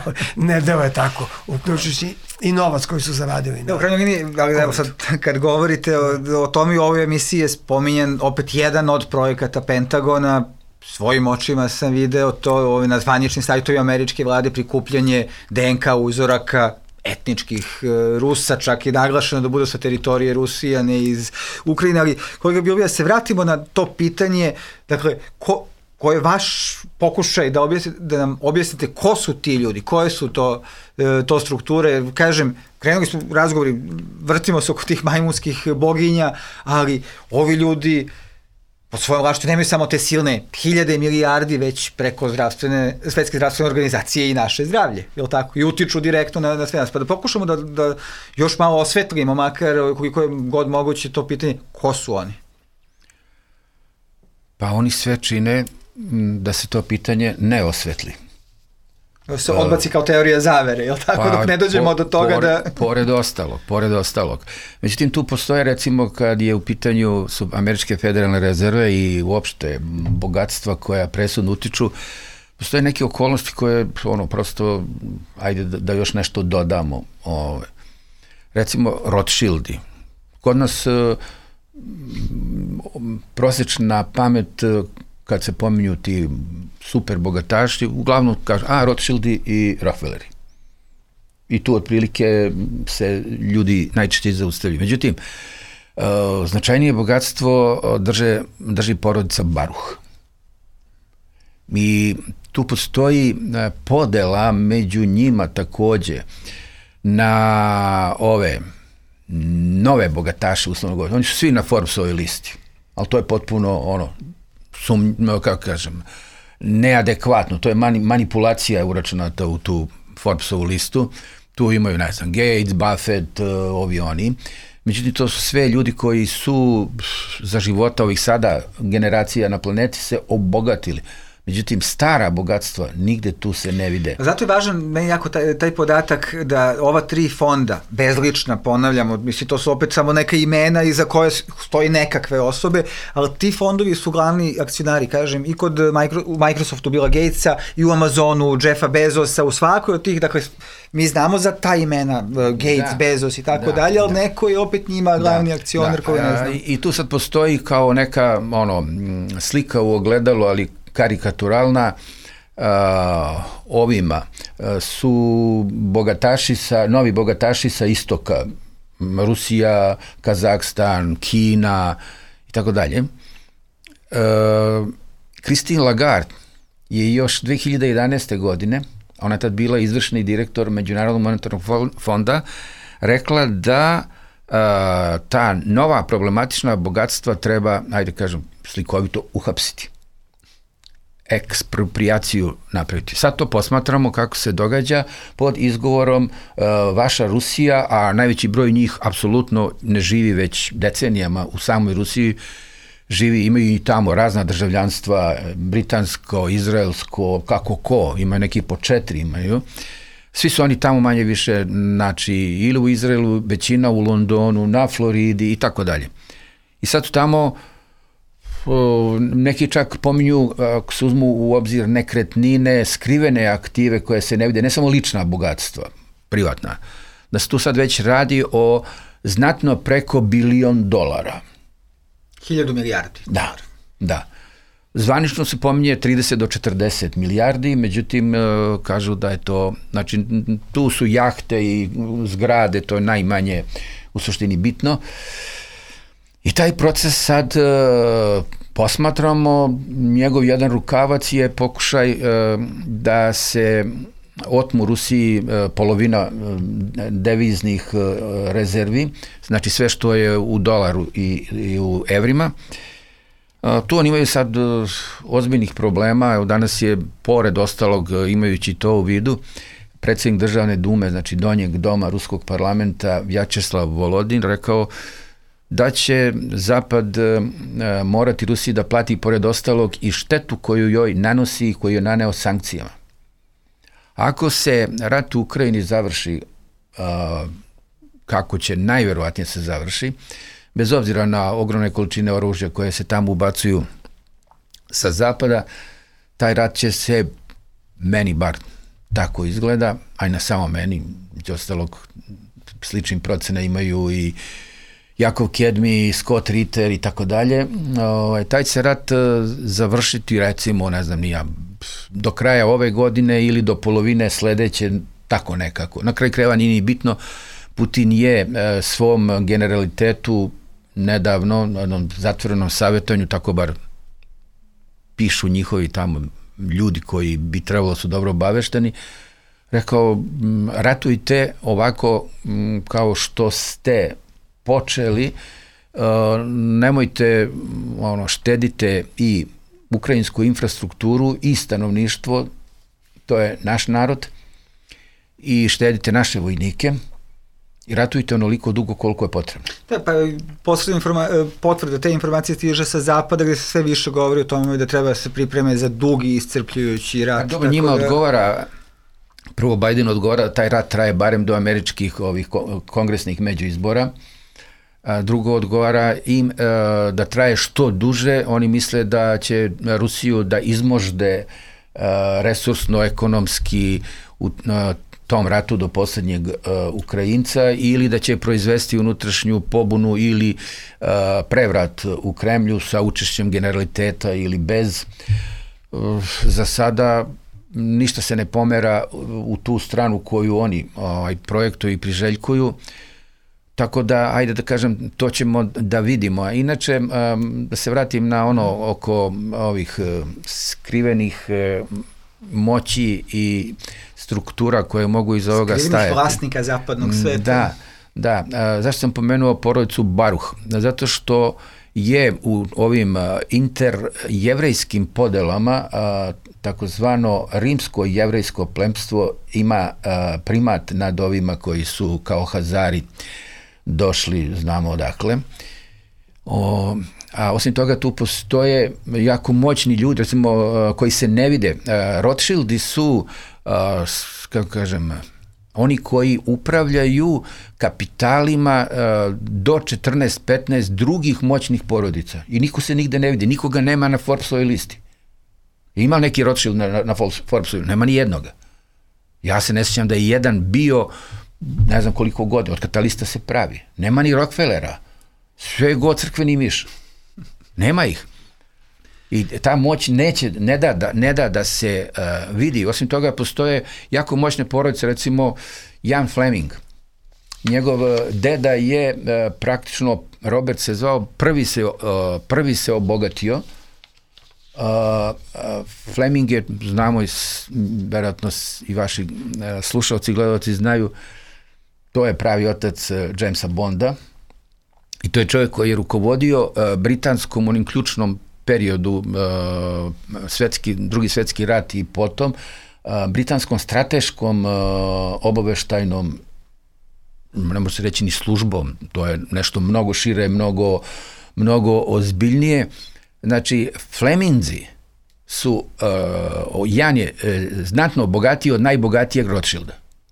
ne dele tako, uključujući i novac koji su zaradili. Da, u krajnjoj liniji, ali evo sad kad govorite o, o tome u ovoj emisiji je spominjen opet jedan od projekata Pentagona. Svojim očima sam video to na zvaničnim sajtovima američke vlade, prikupljanje D N K uzoraka etničkih uh, Rusa, čak i naglašeno da budu sa teritorije Rusije, a ne iz Ukrajine, ali kolega Bilbija, da se vratimo na to pitanje, dakle, ko, ko je vaš pokušaj da, objasnite, da nam objasnite ko su ti ljudi, koje su to, uh, to strukture, kažem, krenuli smo razgovori, vrtimo se oko tih majmunskih boginja, ali ovi ljudi pod svojom vlašću nemaju samo te silne hiljade milijardi, već preko zdravstvene, svetske zdravstvene organizacije i naše zdravlje, je li tako? I utiču direktno na, na sve nas. Pa da pokušamo da, da još malo osvetlimo, makar koliko je god moguće to pitanje, ko su oni? Pa oni sve čine da se to pitanje ne osvetli. Da se odbaci kao teorija zavere, je li tako, pa, dok ne dođemo po, do toga pored, da... Pored ostalog, pored ostalog. Međutim, tu postoje, recimo, kad je u pitanju su američke federalne rezerve i uopšte bogatstva koja presudno utiču, postoje neke okolnosti koje, ono, prosto, ajde da, da još nešto dodamo. Ove. Recimo, Rothschildi. Kod nas prosječna pamet, kad se pominju ti super bogataši, uglavnom kažu, a, Rothschildi i Rockefelleri. I tu otprilike se ljudi najčešće zaustavljaju. Međutim, uh, značajnije bogatstvo drže, drži porodica Baruh. I tu postoji podela među njima takođe na ove nove bogataše, uslovno govorim. Oni su svi na Forbesovoj listi, ali to je potpuno ono, sum, kako kažem, neadekvatno, to je mani, manipulacija uračunata u tu Forbesovu listu. Tu imaju, ne znam, Gates, Buffett, ovi oni. Međutim, to su sve ljudi koji su za života ovih sada generacija na planeti se obogatili. Međutim, stara bogatstva nigde tu se ne vide. Zato je važan meni jako taj, taj podatak da ova tri fonda, bezlična, ponavljamo, mislim, to su opet samo neka imena iza koje stoji nekakve osobe, ali ti fondovi su glavni akcionari, kažem, i kod Microsoftu Billa Gatesa, i u Amazonu, Jeffa Bezosa, u svakoj od tih, dakle, mi znamo za ta imena, Gates, da, Bezos i tako da, dalje, ali da. Neko je opet njima glavni da, akcionar da, koji ne znam. I, I tu sad postoji kao neka ono, slika u ogledalu, ali karikaturalna, uh, ovima uh, su bogataši sa, novi bogataši sa istoka, Rusija, Kazahstan, Kina i tako dalje. Christine Lagarde je još dve hiljade jedanaeste. godine, ona je tad bila izvršni direktor Međunarodnog monetarnog fonda, rekla da uh, ta nova problematična bogatstva treba, ajde kažem, slikovito uhapsiti. Ekspropriaciju napraviti. Sad to posmatramo kako se događa pod izgovorom uh, vaša Rusija, a najveći broj njih apsolutno ne živi već decenijama u samoj Rusiji, živi, imaju i tamo razna državljanstva, britansko, izraelsko, kako ko, ima neki po četiri imaju. Svi su oni tamo manje više, znači, ili u Izraelu, većina u Londonu, na Floridi i tako dalje. I sad tamo neki čak pominju, ako se uzmu u obzir nekretnine, skrivene aktive koje se ne vide, ne samo lična bogatstva, privatna, da se tu sad već radi o znatno preko bilion dolara. Hiljadu milijardi. Da, da. Zvanično se pominje trideset do četrdeset milijardi, međutim kažu da je to, znači tu su jahte i zgrade, to je najmanje u suštini bitno. I taj proces sad posmatramo, njegov jedan rukavac je pokušaj da se otmu Rusiji polovina deviznih rezervi, znači sve što je u dolaru i, i u evrima. Tu oni imaju sad ozbiljnih problema. Evo danas je, pored ostalog, imajući to u vidu, predsjednik državne dume, znači donjeg doma ruskog parlamenta, Vjačeslav Volodin, rekao da će Zapad morati Rusiji da plati, pored ostalog, i štetu koju joj nanosi i koju je naneo sankcijama. Ako se rat u Ukrajini završi, kako će najverovatnije se završi, bez obzira na ogromne količine oružja koje se tamo ubacuju sa zapada, taj rat će se, meni bar tako izgleda, a i na samo meni, iz ostalog sličnim procena imaju i Jakov Kedmi, Scott Ritter i tako dalje, taj će se rat završiti, recimo, ne znam, nija, do kraja ove godine ili do polovine sledeće, tako nekako. Na kraju krajeva nije ni bitno. Putin je svom generalitetu nedavno, na jednom zatvorenom savjetovanju, tako bar pišu njihovi tamo ljudi koji bi trebalo su dobro obavešteni, rekao, ratujte ovako kao što ste počeli, nemojte, ono, štedite i ukrajinsku infrastrukturu i stanovništvo, to je naš narod, i štedite naše vojnike i ratujte onoliko dugo koliko je potrebno. Da, pa poslednja informa- potvrda te informacije stiže sa zapada, gde se sve više govori o tome da treba se pripreme za dugi i iscrpljujući rat. Dobro, njima da... odgovara, prvo Biden odgovara, taj rat traje barem do američkih ovih kongresnih međuizbora, a drugo odgovara im da traje što duže. Oni misle da će Rusiju da izmožde resursno, ekonomski u tom ratu do poslednjeg Ukrajinca, ili da će proizvesti unutrašnju pobunu ili prevrat u Kremlju sa učešćem generaliteta ili bez. Za sada ništa se ne pomera u tu stranu koju oni ovaj, projektuju i priželjkuju. Tako da, ajde da kažem, to ćemo da vidimo. A inače, da se vratim na ono oko ovih skrivenih moći i struktura koje mogu iz ovoga stajati. Skrivenih vlasnika zapadnog sveta. Da, da. Zašto sam pomenuo porodicu Baruh? Zato što je u ovim interjevrejskim podelama takozvano rimsko jevrejsko plemstvo ima primat nad ovima koji su kao Hazari došli, znamo odakle. O, a osim toga tu postoje jako moćni ljudi, recimo, koji se ne vide. Rothschildi su, kako kažem, oni koji upravljaju kapitalima do četrnaest petnaest drugih moćnih porodica. I niko se nigde ne vidi, nikoga nema na Forbesovoj listi. Ima neki Rothschild na, na Forbesovoj, nema ni jednoga. Ja se ne sjećam da je jedan bio, ne znam koliko godina, od kad ta lista se pravi. Nema ni Rockefellera. Sve je god crkveni miš. Nema ih. I ta moć neće, ne da da, ne da, da se uh, vidi. Osim toga, postoje jako moćne porodice, recimo Jan Fleming. Njegov deda je uh, praktično, Robert se zvao, prvi se, uh, prvi se obogatio. Uh, uh, Fleming je, znamo, verovatno i vaši uh, slušalci i gledalci znaju, to je pravi otac uh, Jamesa Bonda. I to je čovjek koji je rukovodio uh, britanskom onim ključnom periodu, uh, svetski, drugi svetski rat i potom, uh, britanskom strateškom uh, obaveštajnom, ne može se reći ni službom, to je nešto mnogo šire, mnogo, mnogo ozbiljnije. Znači, Flemingzi su, uh, Jan je uh, znatno bogatiji od najbogatijeg Rothschilda.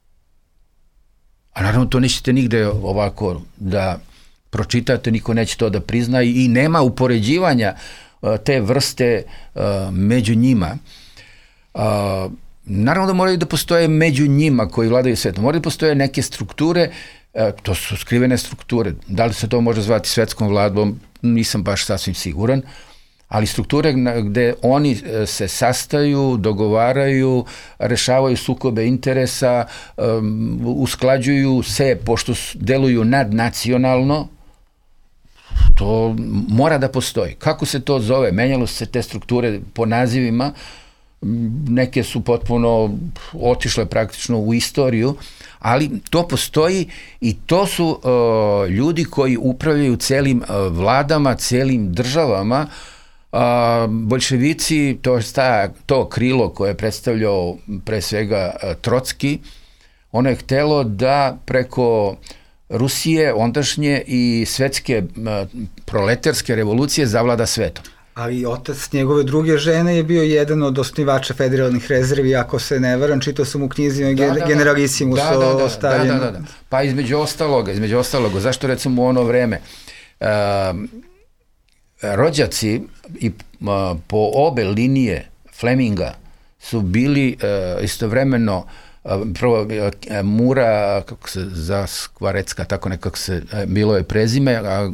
A naravno to nećete nigde ovako da pročitate, niko neće to da prizna i nema upoređivanja te vrste među njima. Naravno da moraju da postoje među njima koji vladaju svetom. Moraju da postoje neke strukture, to su skrivene strukture. Da li se to može zvati svetskom vladom, nisam baš sasvim siguran, ali strukture gde oni se sastaju, dogovaraju, rešavaju sukobe interesa, usklađuju se, pošto deluju nadnacionalno, to mora da postoji. Kako se to zove? Menjalo se te strukture po nazivima, neke su potpuno otišle praktično u istoriju, ali to postoji i to su uh, ljudi koji upravljaju celim uh, vladama, celim državama. Uh, Boljševici, to, sta, to krilo koje je predstavljao pre svega uh, Trocki, ono je htelo da preko Rusije ondašnje i svetske uh, proletarske revolucije zavlada svetom. Ali otac njegove druge žene je bio jedan od osnivača federalnih rezervi, ako se ne varam, čitao sam u knjizi da, da, Generalisimus da, da, da, o Stalinu. Da, da, da, da. Pa između ostaloga, između ostaloga, zašto recimo u ono vreme uh, rođaci i uh, po obe linije Fleminga su bili uh, istovremeno uh, prvo uh, Mura, kako se Zaskvarecka, tako nekako se, uh, bilo je prezime, a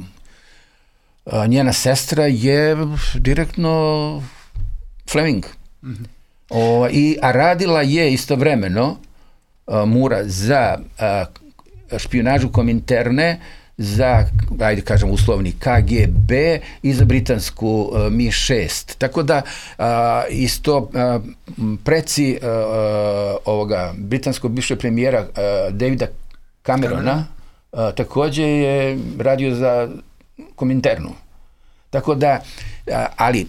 A njena sestra je direktno Fleming. Mm-hmm. O, i, a radila je istovremeno a, Mura za a, špijunažu Kominterne, za, ajde kažem uslovni K G B i za britansku a, M I šest. Tako da a, isto a, preci a, a, ovoga britanskog bivšeg premijera a, Davida Camerona a, takođe je radio za Kominternu. Tako da, ali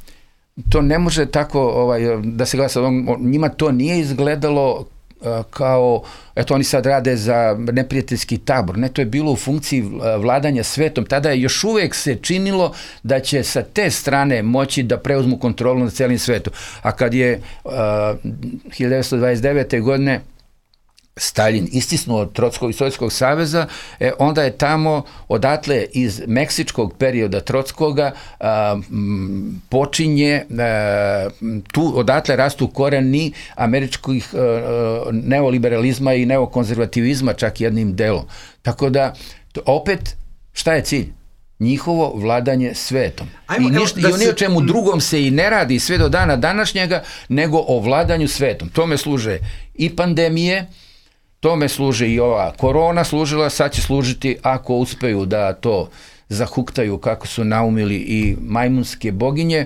to ne može tako ovaj, da se glasa, njima to nije izgledalo kao, eto oni sad rade za neprijateljski tabor, ne, to je bilo u funkciji vladanja svetom, tada je još uvek se činilo da će sa te strane moći da preuzmu kontrolu nad celim svetom. A kad je uh, hiljadu devetsto dvadeset devete. godine Stalin istisnuo od Trockog i Sovjetskog saveza, e, onda je tamo odatle iz meksičkog perioda Trockoga a, m, počinje a, tu odatle rastu koreni američkih a, neoliberalizma i neokonzervativizma čak jednim delom. Tako da to, opet šta je cilj? Njihovo vladanje svetom. Ajmo, I, ništa, evo, i o se... čemu drugom se i ne radi sve do dana današnjega, nego o vladanju svetom. Tome služe i pandemije, tome služi i ova korona služila, sad će služiti ako uspeju da to zahuktaju kako su naumili i majmunske boginje.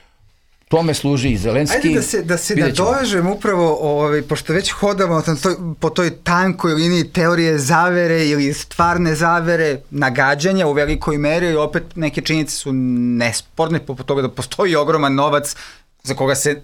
Tome služi i Zelenski. Ajde da se, da se nadovežem upravo, ovaj, pošto već hodamo po toj tankoj liniji teorije zavere ili stvarne zavere, nagađanja u velikoj meri, i opet neke činjenice su nesporne, poput toga da postoji ogroman novac za koga se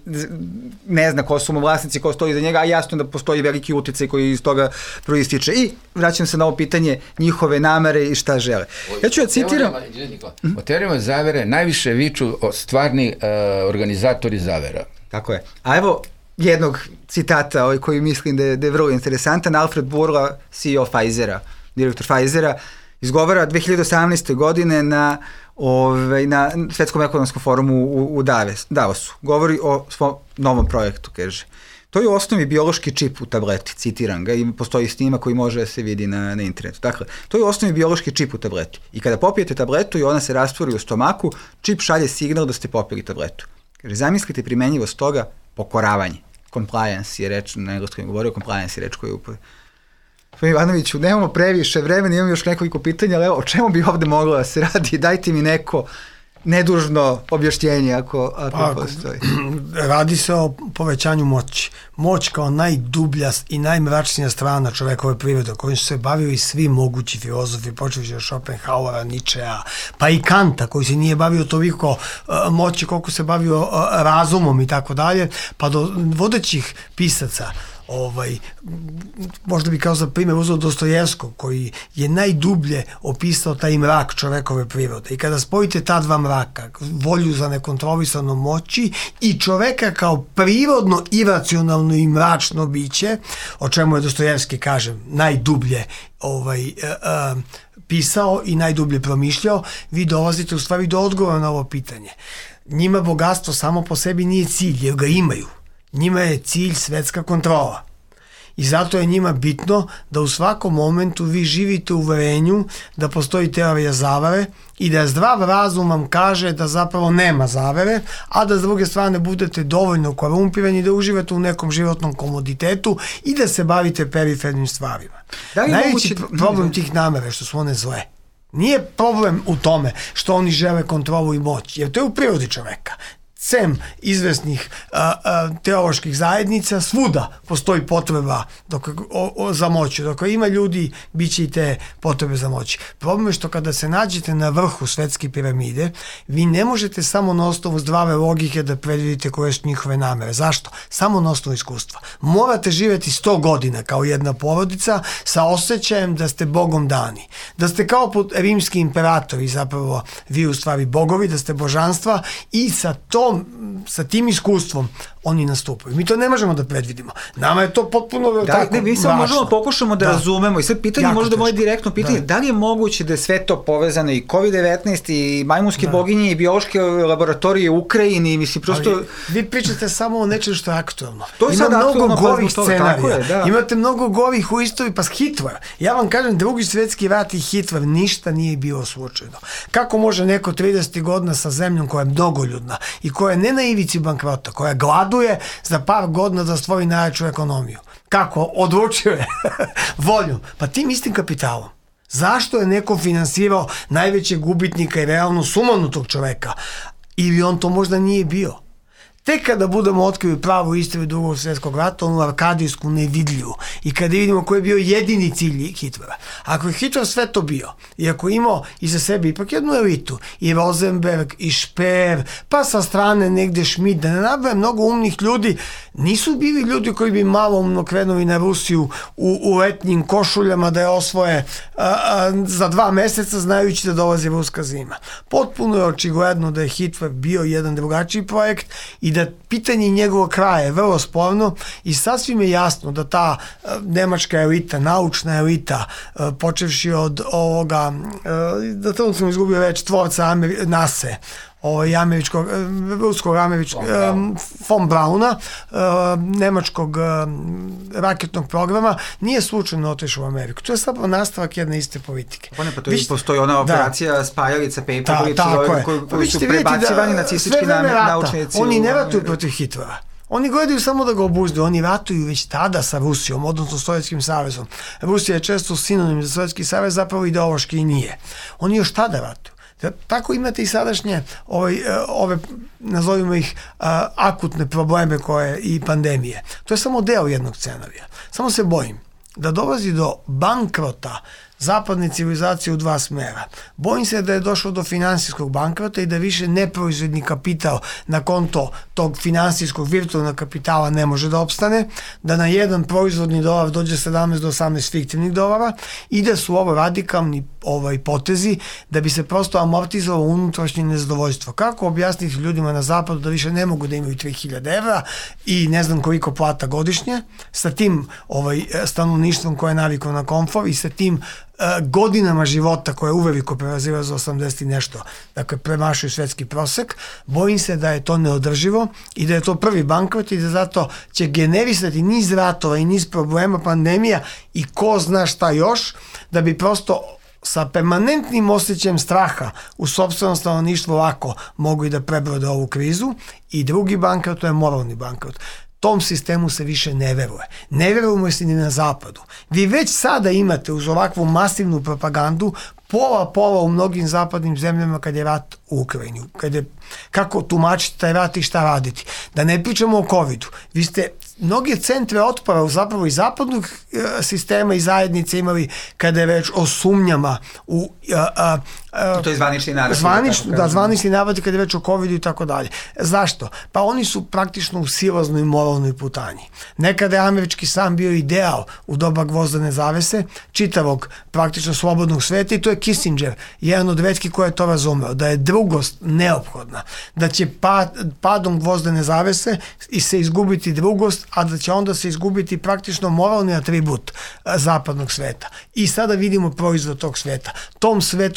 ne zna ko su mu vlasnici, ko stoji za njega, a jasno da postoji veliki uticaj koji iz toga proističe. I vraćam se na ovo pitanje njihove namere i šta žele. Ja ću ja citiram... O teorijama zavere najviše viču stvarni uh, organizatori zavera. Tako je. A evo jednog citata ovaj, koji mislim da je, da je vrlo interesantan. Alfred Burla, C E O Pfizera, direktor Pfizera, izgovara dve hiljade osamnaeste. godine na Ove, na Svetskom ekonomskom forumu u, u Davosu. Govori o svom novom projektu, kaže. To je u osnovi biološki čip u tableti, citiram ga, i postoji snimak koji može da se vidi na, na internetu. Dakle, to je u osnovi biološki čip u tableti. I kada popijete tabletu i ona se rastvori u stomaku, čip šalje signal da ste popili tabletu. Kaže, zamislite primenjivost toga, pokoravanje. Compliance je reč, na engleskom govorio, compliance je reč koju upoje. Ivanoviću, nemamo previše vremena, imam još nekoliko pitanja, ali evo, o čemu bi ovde moglo da se radi? Dajte mi neko nedužno objašnjenje ako, ako pa, postoji. Radi se o povećanju moći. Moć kao najdublja i najmračnija strana čovekove prirode, kojim su se bavili svi mogući filozofi, počevići od Schopenhauera, Nietzschea, pa i Kanta, koji se nije bavio toliko uh, moći koliko se bavio uh, razumom i tako dalje, pa do vodećih pisaca. Ovaj, možda bi kao za primjer uzeo Dostojevskog, koji je najdublje opisao taj mrak čovekove prirode. I kada spojite ta dva mraka, volju za nekontrolisanom moći i čoveka kao prirodno, iracionalno i mračno biće, o čemu je Dostojevski, kažem, najdublje ovaj, uh, uh, pisao i najdublje promišljao, vi dolazite u stvari do odgovora na ovo pitanje. njima bogatstvo samo po sebi nije cilj, jer ga imaju. Njima je cilj svetska kontrola. I zato je njima bitno da u svakom momentu vi živite u uverenju da postoji teorija zavere i da zdrav razum vam kaže da zapravo nema zavere, a da s druge strane budete dovoljno korumpirani da uživate u nekom životnom komoditetu i da se bavite perifernim stvarima. Da Najveći moguće... problem tih namera je što su one zle. Nije problem u tome što oni žele kontrolu i moć, jer to je u prirodi čoveka. Sem izvesnih a, a, teoloških zajednica, svuda postoji potreba dok, o, o, za moću. Dok ima ljudi, bit će i te potrebe za moći. Problem je što kada se nađete na vrhu svetske piramide, vi ne možete samo na osnovu zdrave logike da predvidite koje su njihove namere. Zašto? Samo na osnovu iskustva. Morate živjeti sto godina kao jedna porodica sa osjećajem da ste Bogom dani. Da ste kao rimski imperatori, zapravo vi u stvari bogovi, da ste božanstva i sa to sa tim iskustvom oni nastupaju. Mi to ne možemo da predvidimo. Nama je to potpuno da, tako da, mi samo možemo pokušamo da, da razumemo i sad pitanje jako možda moje direktno pitanje, da. da li je moguće da je sve to povezano i kovid devetnaest i majmunske da. boginje i biološke laboratorije u Ukrajini, mislim prosto... Ali, vi pričate samo o nečem što je aktualno. To je Ima sad mnogo gorih scenarija. Je, da. Imate mnogo gorih u istoriji, pa Hitler. Ja vam kažem, drugi svetski rat i Hitler ništa nije bilo slučajno. Kako može neko trideset godina sa zemljom koja je mnogoljudna i koja je ne na ivici bankrota, koja gladuje za par godina da stvori najjaču ekonomiju? Kako? Odlučio je voljom. Pa tim istim kapitalom. Zašto je neko finansirao najvećeg gubitnika i realno sumanutog čoveka? Ili on to možda nije bio? Tek kada budemo otkrili pravu istoriju drugog svjetskog rata, onu arkadijsku nevidljivu, i kada vidimo koji je bio jedini cilj Hitlera. Ako je Hitler sve to bio, i ako je imao iza sebe ipak jednu elitu, i Rosenberg, i Speer, pa sa strane negde Schmidt, da ne nabraje mnogo umnih ljudi, nisu bili ljudi koji bi malo umno krenuli na Rusiju u, u letnjim košuljama da je osvoje a, a, za dva meseca znajući da dolazi ruska zima. Potpuno je očigledno da je Hitler bio jedan drugačiji projekt i da pitanje njegovog kraja je vrlo sporno i sasvim je jasno da ta uh, nemačka elita, naučna elita, uh, počevši od ovoga, uh, da to sam izgubio već, tvorca Ameri- nase, ovaj američkog, ruskog američkog um, von Brauna, uh, nemačkog uh, raketnog programa, nije slučajno otišao u Ameriku. To je samo nastavak jedne iste politike. Pa ne, pa to je, postoji ona operacija da. Spajalica, Paperclip, ta, koji, koji su prebacivani da, nacistički naučnici. Oni ne ratuju protiv Hitlera. Oni gledaju samo da ga obuzdu, oni ratuju već tada sa Rusijom, odnosno Sovjetskim savezom. Rusija je često sinonim za Sovjetski savez, zapravo ideološki i nije. Oni još tada ratuju. Tako imate i sadašnje ove, ove nazovimo ih akutne probleme koje i pandemije. To je samo deo jednog scenarija. Samo se bojim da dolazi do bankrota zapadne civilizacije u dva smera. Bojim se da je došlo do finansijskog bankrota i da više neproizvodni kapital na konto tog finansijskog virtualnog kapitala ne može da opstane, da na jedan proizvodni dolar dođe sedamnaest do osamnaest fiktivnih dolara i da su ovo radikalni ovaj, potezi da bi se prosto amortizovalo unutrašnje nezadovoljstvo. Kako objasniti ljudima na zapadu da više ne mogu da imaju tri hiljade evra i ne znam koliko plata godišnje sa tim ovaj, stanovništvom koje je naviklo na komfor i sa tim godinama života koje uveliko prelaziva za osamdeset i nešto, dakle premašuju svetski prosek, bojim se da je to neodrživo i da je to prvi bankrot i da zato će generisati niz ratova i niz problema, pandemija i ko zna šta još, da bi prosto sa permanentnim osjećajem straha u sopstvenom stanovništvu lako mogu i da prebrode ovu krizu. I drugi bankrot, to je moralni bankrot. Tom sistemu se više ne veruje. Ne verujemo se ni na zapadu. Vi već sada imate uz ovakvu masivnu propagandu pola pola u mnogim zapadnim zemljama kad je rat u Ukrajini. Kad je, kako tumačiti taj rat i šta raditi. Da ne pričamo o covidu. Vi ste mnoge centre otpora u zapravo i zapadnog e, sistema i zajednice imali kada je reč o sumnjama u a, a, a, to je zvanični narod. Zvanični, da, zvanični narod kada je reč o covidu i tako dalje. Zašto? Pa oni su praktično u silaznoj moralnoj putanji. Nekada je američki sam bio ideal u doba gvozdene zavese, čitavog praktično slobodnog sveta i to je Kissinger, jedan od retkih koji je to razumeo, da je drugost neophodna, da će pad, padom gvozdene zavese i se izgubiti drugost, a da će onda se izgubiti praktično moralni atribut zapadnog sveta. I sada vidimo proizvod tog sveta. Tom svetu se ne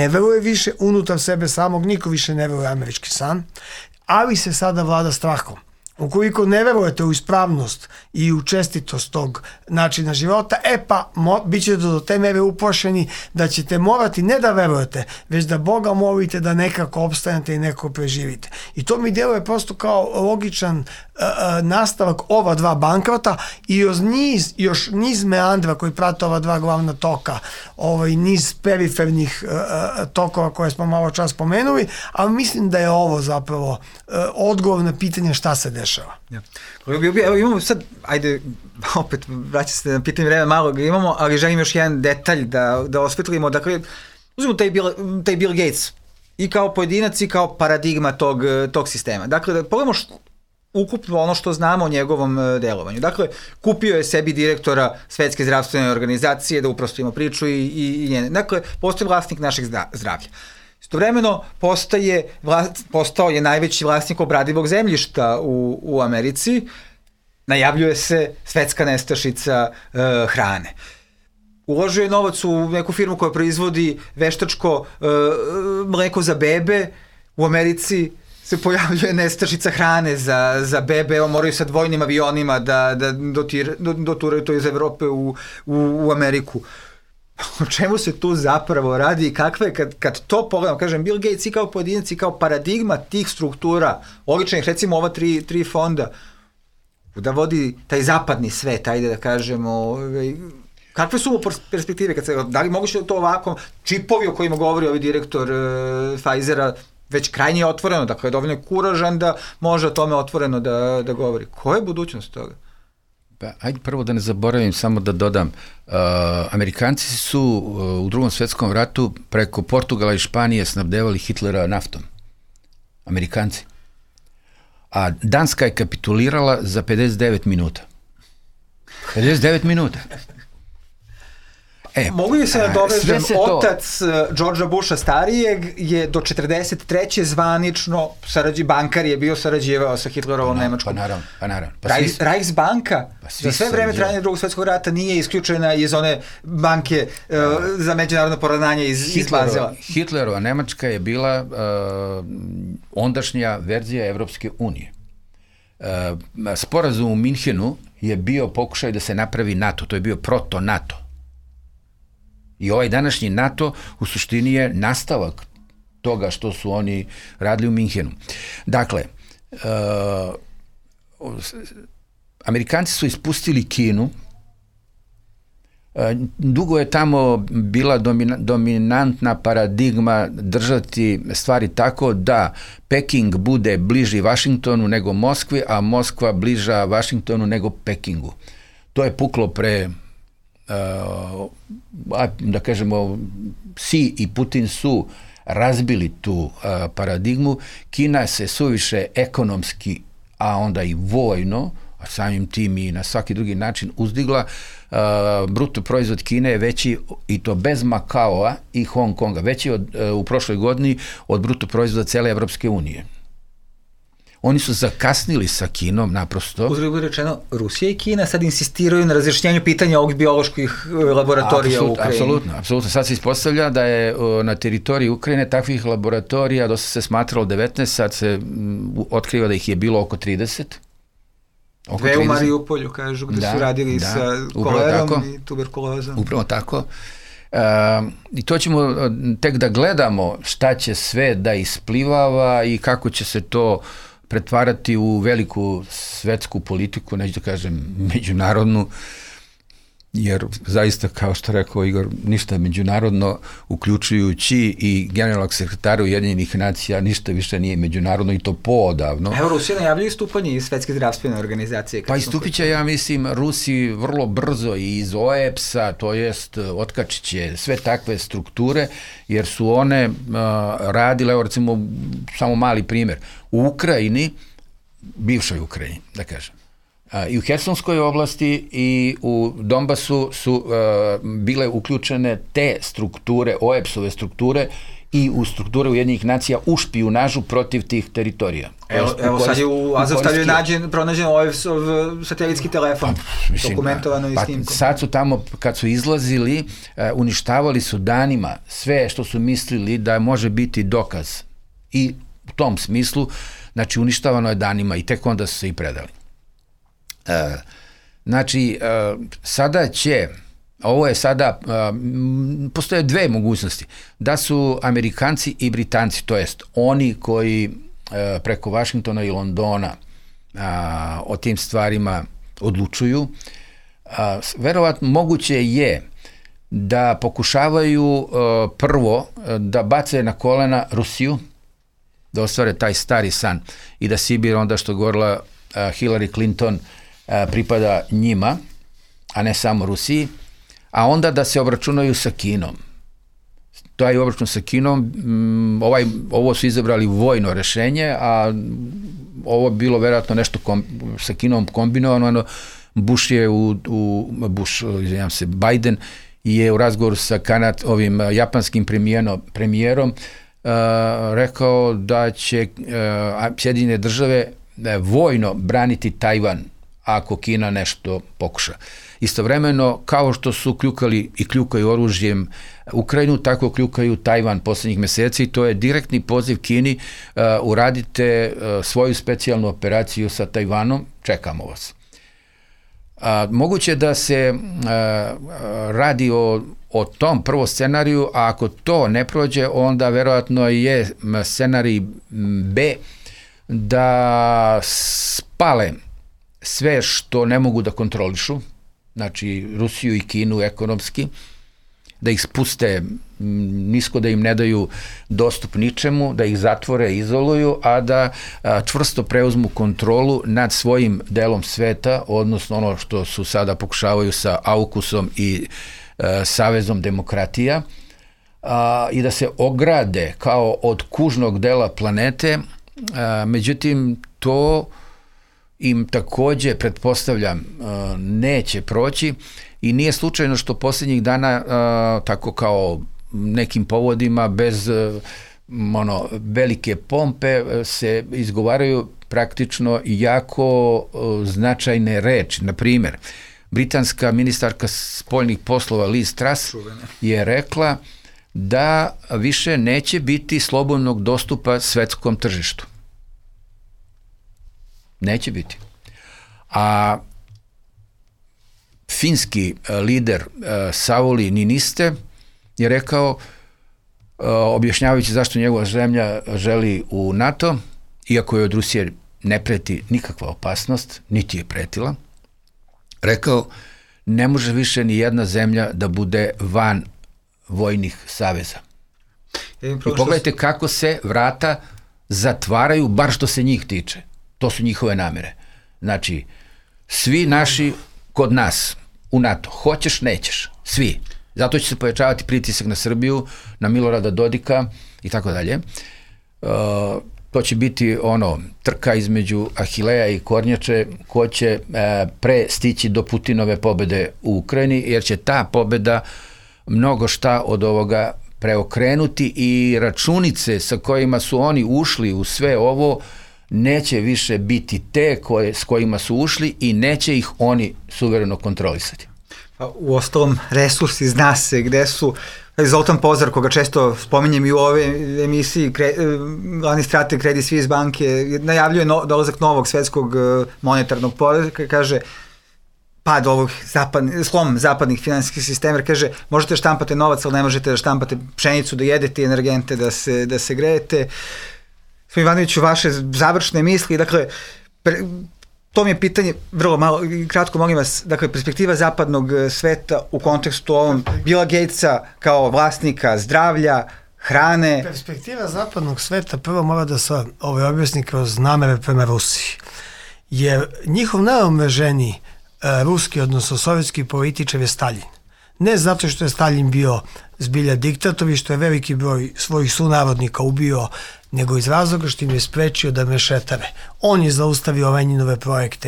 ne veruje više, unutar sebe samog niko više ne veruje američki san, ali se sada vlada strahom. Ukoliko ne verujete u ispravnost i u čestitost tog načina života, e pa mo, bit ćete do te mere uplašeni da ćete morati ne da verujete, već da Boga molite da nekako opstanete i nekako preživite. I to mi djeluje prosto kao logičan uh, uh, nastavak ova dva bankrota i još niz, još niz meandra koji prate ova dva glavna toka, ovaj niz perifernih uh, uh, tokova koje smo malo čas spomenuli, ali mislim da je ovo zapravo uh, odgovor na pitanje šta se dešava. Ja. Evo imamo sad, ajde, opet vraća se na pitanje vremena, malo ga imamo, ali želim još jedan detalj da, da osvetlimo. Dakle, uzmemo taj Bill, taj Bill Gates i kao pojedinac i kao paradigma tog, tog sistema. Dakle, da pogledamo što, ukupno ono što znamo o njegovom delovanju. Dakle, kupio je sebi direktora Svetske zdravstvene organizacije, da uprostimo priču i, i, i njene. Dakle, postoji vlasnik našeg zdravlja. Istovremeno postaje, postao je najveći vlasnik obradivog zemljišta u, u Americi, najavljuje se svetska nestašica e, hrane. Uložio je novac u neku firmu koja proizvodi veštačko e, mleko za bebe, u Americi se pojavljuje nestašica hrane za, za bebe, evo moraju sa dvojnim avionima da, da dotir, doturaju to iz Evrope u, u, u Ameriku. O čemu se tu zapravo radi i kakve, kad, kad to pogledam, kažem, Bill Gates i kao pojedinac i kao paradigma tih struktura, logičnih, recimo ova tri, tri fonda, da vodi taj zapadni svet, ajde da kažemo, kakve su mu perspektive, kad se, da li moguće to ovako, čipovi o kojima govori ovaj direktor uh, Pfizera, već krajnje otvoreno, dakle je dovoljno kuražan da može o tome otvoreno da, da govori. Koja je budućnost toga? Pa, ajde prvo da ne zaboravim, samo da dodam. Uh, Amerikanci su uh, u drugom svjetskom ratu preko Portugala i Španije snabdevali Hitlera naftom. Amerikanci. A Danska je kapitulirala za pedeset devet minuta. pedeset devet minuta. E, mogu li se nadovežem, otac Georgea Busha starijeg je do četrdeset treće zvanično sarađi, bankar je bio sarađivao sa Hitlerovom pa, Nemačkom. Pa naravno, pa naravno. Pa Reichs, Reichsbanka pa za sve vreme trajanja drugog svjetskog rata nije isključena iz one banke uh, za međunarodno poravnanje iz, iz Bazela. Hitlerova Nemačka je bila uh, ondašnja verzija Evropske unije. Uh, sporazum u Minhenu je bio pokušaj da se napravi NATO, to je bio proto-NATO. I ovaj današnji NATO u suštini je nastavak toga što su oni radili u Minhenu. Dakle, uh, Amerikanci su ispustili Kinu, uh, dugo je tamo bila domina, dominantna paradigma držati stvari tako da Peking bude bliži Vašingtonu nego Moskvi, a Moskva bliža Vašingtonu nego Pekingu. To je puklo pre Uh, da kažemo, Xi i Putin su razbili tu uh, paradigmu. Kina se suviše ekonomski, a onda i vojno, a samim tim i na svaki drugi način uzdigla. Uh, bruto proizvod Kine je veći, i to bez Makaoa i Hong Konga, veći od, uh, u prošloj godini od bruto proizvoda cele Evropske unije. Oni su zakasnili sa Kinom, naprosto. Uzgled rečeno, Rusija i Kina sad insistiraju na razrješenju pitanja ovih bioloških laboratorija Absolut, u Ukrajini. Apsolutno, apsolutno. Sad se ispostavlja da je na teritoriji Ukrajine takvih laboratorija, dosta se smatralo devetnaest, sad se m, otkriva da ih je bilo oko trideset. Oko Dve trideset. U Mariupolju, kažu, gde da, su radili da, sa kolerom tako, i tuberkulozom. Upravo tako. Uh, I to ćemo tek da gledamo šta će sve da isplivava i kako će se to pretvarati u veliku svetsku politiku, neću da kažem međunarodnu, jer zaista, kao što rekao Igor, ništa međunarodno, uključujući i generalnog sekretara Ujedinjenih nacija, ništa više nije međunarodno, i to poodavno. Evo, Rusija najavljaju istupanje iz Svetske zdravstvene organizacije. Pa istupit će, ja mislim, Rusi vrlo brzo i iz O E P S-a, to jest otkačit će sve takve strukture, jer su one uh, radile, evo recimo, samo mali primjer, u Ukrajini, bivšoj Ukrajini, da kažem, I u Hersonskoj oblasti i u Donbasu su uh, bile uključene te strukture, O E B S-ove strukture i u strukture Ujedinjenih nacija u špijunažu protiv tih teritorija. Evo, evo sad je u Azovstalju nađen, pronađen O E B S-ov satelitski telefon, pa, mislim, dokumentovano i pa, snimkom. Sad su tamo, kad su izlazili, uh, uništavali su danima sve što su mislili da može biti dokaz. I u tom smislu, znači, uništavano je danima i tek onda su se i predali. Uh, znači, uh, sada će, ovo je sada, uh, postoje dve mogućnosti, da su Amerikanci i Britanci, to jest oni koji uh, preko Vašingtona i Londona uh, o tim stvarima odlučuju, uh, verovatno moguće je da pokušavaju uh, prvo uh, da bace na kolena Rusiju, da ostvare taj stari san i da Sibir, onda što govorila uh, Hillary Clinton, pripada njima, a ne samo Rusiji, a onda da se obračunaju sa Kinom. Taj obračun sa Kinom, ovaj, ovo su izabrali vojno rešenje, a ovo bilo verovatno nešto kom, sa Kinom kombinovano. Bush je u, u Bush, izvinjam se, Biden je u razgovoru sa Kanad, ovim japanskim premijerom, premijerom uh, rekao da će uh, Sjedinjene države uh, vojno braniti Tajvan ako Kina nešto pokuša. Istovremeno, kao što su kljukali i kljukaju oružjem Ukrajinu, tako kljukaju Tajvan poslednjih meseci. To je direktni poziv Kini, uh, uradite uh, svoju specijalnu operaciju sa Tajvanom, čekamo vas. Uh, moguće da se uh, radi o, o tom prvom scenariju, a ako to ne prođe, onda verovatno je scenarij B da spale sve što ne mogu da kontrolišu, znači Rusiju i Kinu ekonomski, da ih spuste nisko, da im ne daju dostup ničemu, da ih zatvore, izoluju, a da a, čvrsto preuzmu kontrolu nad svojim delom sveta, odnosno ono što su sada pokušavaju sa AUKUS-om i a, Savezom demokratija, a, i da se ograde kao od kužnog dela planete, a, međutim to im takođe, pretpostavljam, neće proći i nije slučajno što posljednjih dana, tako kao nekim povodima, bez ono, velike pompe, se izgovaraju praktično jako značajne reči. Na primjer, britanska ministarka spoljnih poslova Liz Truss je rekla da više neće biti slobodnog dostupa svetskom tržištu. Neće biti. A finski lider Sauli Niinistö je rekao, objašnjavajući zašto njegova zemlja želi u NATO, iako je od Rusije ne preti nikakva opasnost, niti je pretila, rekao, ne može više ni jedna zemlja da bude van vojnih saveza. I pogledajte kako se vrata zatvaraju, bar što se njih tiče. To su njihove namere. Znači, svi naši kod nas u NATO, hoćeš, nećeš, svi. Zato će se pojačavati pritisak na Srbiju, na Milorada Dodika i tako dalje. To će biti ono trka između Ahileja i Kornjače, ko će e, pre stići do Putinove pobede u Ukrajini, jer će ta pobeda mnogo šta od ovoga preokrenuti i računice sa kojima su oni ušli u sve ovo neće više biti te koje, s kojima su ušli i neće ih oni suvereno kontrolisati. U ostalom, resursi zna se gde su. Zoltan Pozar, koga često spominjem i u ove emisiji, kre, glavni strateg Credit Suisse banke, najavljuje no, dolazak novog svetskog monetarnog poretka, kaže pad ovog zapadni, slom zapadnih finansijskih sistema, jer kaže možete štampate novac, ali ne možete da štampate pšenicu, da jedete energente, da se, da se grejete. Gospodin Ivanoviću, vaše završne misli, dakle, pre, to mi je pitanje, vrlo malo, kratko molim vas, dakle, perspektiva zapadnog sveta u kontekstu ovom Billa Gatesa kao vlasnika zdravlja, hrane. Perspektiva zapadnog sveta prvo mora da se ovaj objasni kroz namere prema Rusiji. Jer njihov najomreženiji e, ruski, odnosno sovjetski političar je Stalin. Ne zato što je Stalin bio zbilja diktator i što je veliki broj svojih sunarodnika ubio, nego iz razloga što im je sprečio da mešetare. On je zaustavio Leninove projekte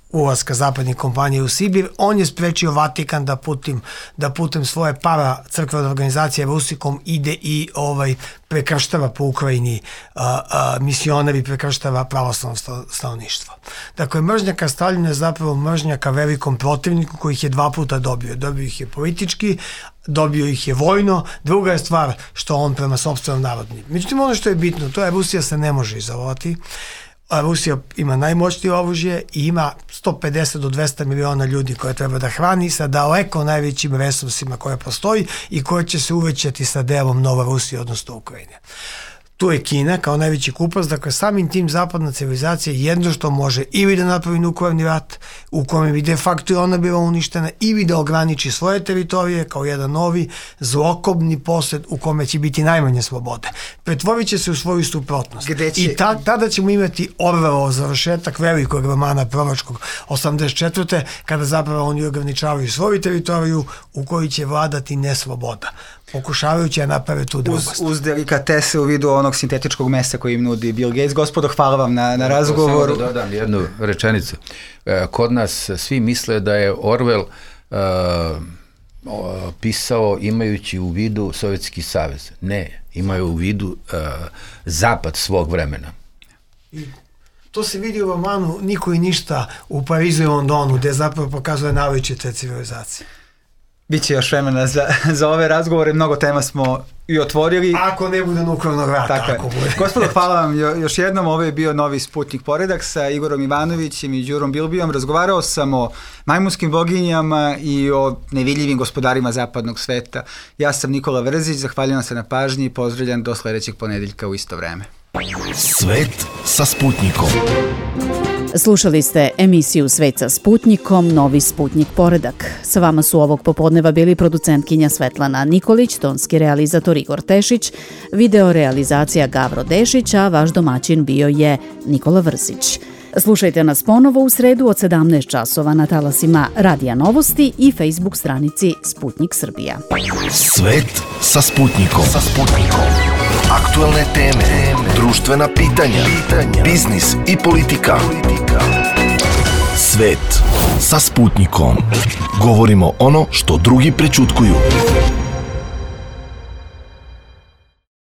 ulaska zapadnih kompanija u Sibir, on je sprečio Vatikan da putim, da putem svoje para crkvene organizacije Rusikom ide i ovaj prekrštava po Ukrajini a, a, misionari, prekrštava pravoslavno stanovništvo. Dakle, mržnja ka Stalinu je zapravo mržnja ka velikom protivniku koji ih je dva puta dobio. Dobio ih je politički, dobio ih je vojno, druga je stvar što on prema sopstvenom narodni. Međutim, ono što je bitno, to je Rusija se ne može izolovati. Rusija ima najmoćnije oružje i ima sto pedeset do dvesta miliona ljudi koje treba da hrani sa daleko najvećim resursima koje postoji i koje će se uvećati sa delom Nova Rusija, odnosno Ukrajine. Tu je Kina kao najveći kupac, dakle samim tim zapadna civilizacija jedno što može ili da napravi nuklearni rat u kojem bi de facto ona bila uništena ili da ograniči svoje teritorije kao jedan novi zlokobni posjed u kome će biti najmanje slobode. Pretvorit će se u svoju suprotnost. Će... I ta, tada ćemo imati Orwellov završetak velikog romana proročkog osamdeset četvrte kada zapravo oni ograničavaju svoju teritoriju u kojoj će vladati nesloboda, pokušavajući da naprave tu drugost. Uz, uz delikatese u vidu onog sintetičkog mesa koji im nudi Bill Gates. Gospodo, hvala vam na, na razgovoru. Samo da dodam jednu rečenicu. Kod nas svi misle da je Orwell uh, pisao imajući u vidu Sovjetski savez. Ne, imaju u vidu uh, zapad svog vremena. I to se vidi u romanu Niko i ništa u Parizu i Londonu, gde zapravo pokazuje najveće te civilizacije. Biće još vremena za, za ove razgovore, mnogo tema smo i otvorili. Ako ne bude nuklearnog rata. Tako ako bude. Gospodo, hvala vam još jednom. Ovo je bio Novi Sputnik Poredak sa Igorom Ivanovićem i Đurom Bilbijom. Razgovarao sam o majmunskim boginjama i o nevidljivim gospodarima zapadnog sveta. Ja sam Nikola Vrzić, zahvaljujem se na pažnji i pozdravljam do sledećeg ponedeljka u isto vreme. Svet sa Sputnikom. Slušali ste emisiju Svet sa Sputnikom, Novi Sputnik Poredak. Sa vama su ovog popodneva bili producentkinja Svetlana Nikolić, tonski realizator Igor Tešić, video realizacija Gavro Dešić, a vaš domaćin bio je Nikola Vrzić. Slušajte nas ponovo u sredu od sedamnaest časova na talasima Radija Novosti i Facebook stranici Sputnik Srbija. Svet sa Sputnikom. Sa Sputnikom. Aktuelne teme, društvena pitanja, biznis i politika. Svet sa Sputnikom. Govorimo ono što drugi prećutkuju.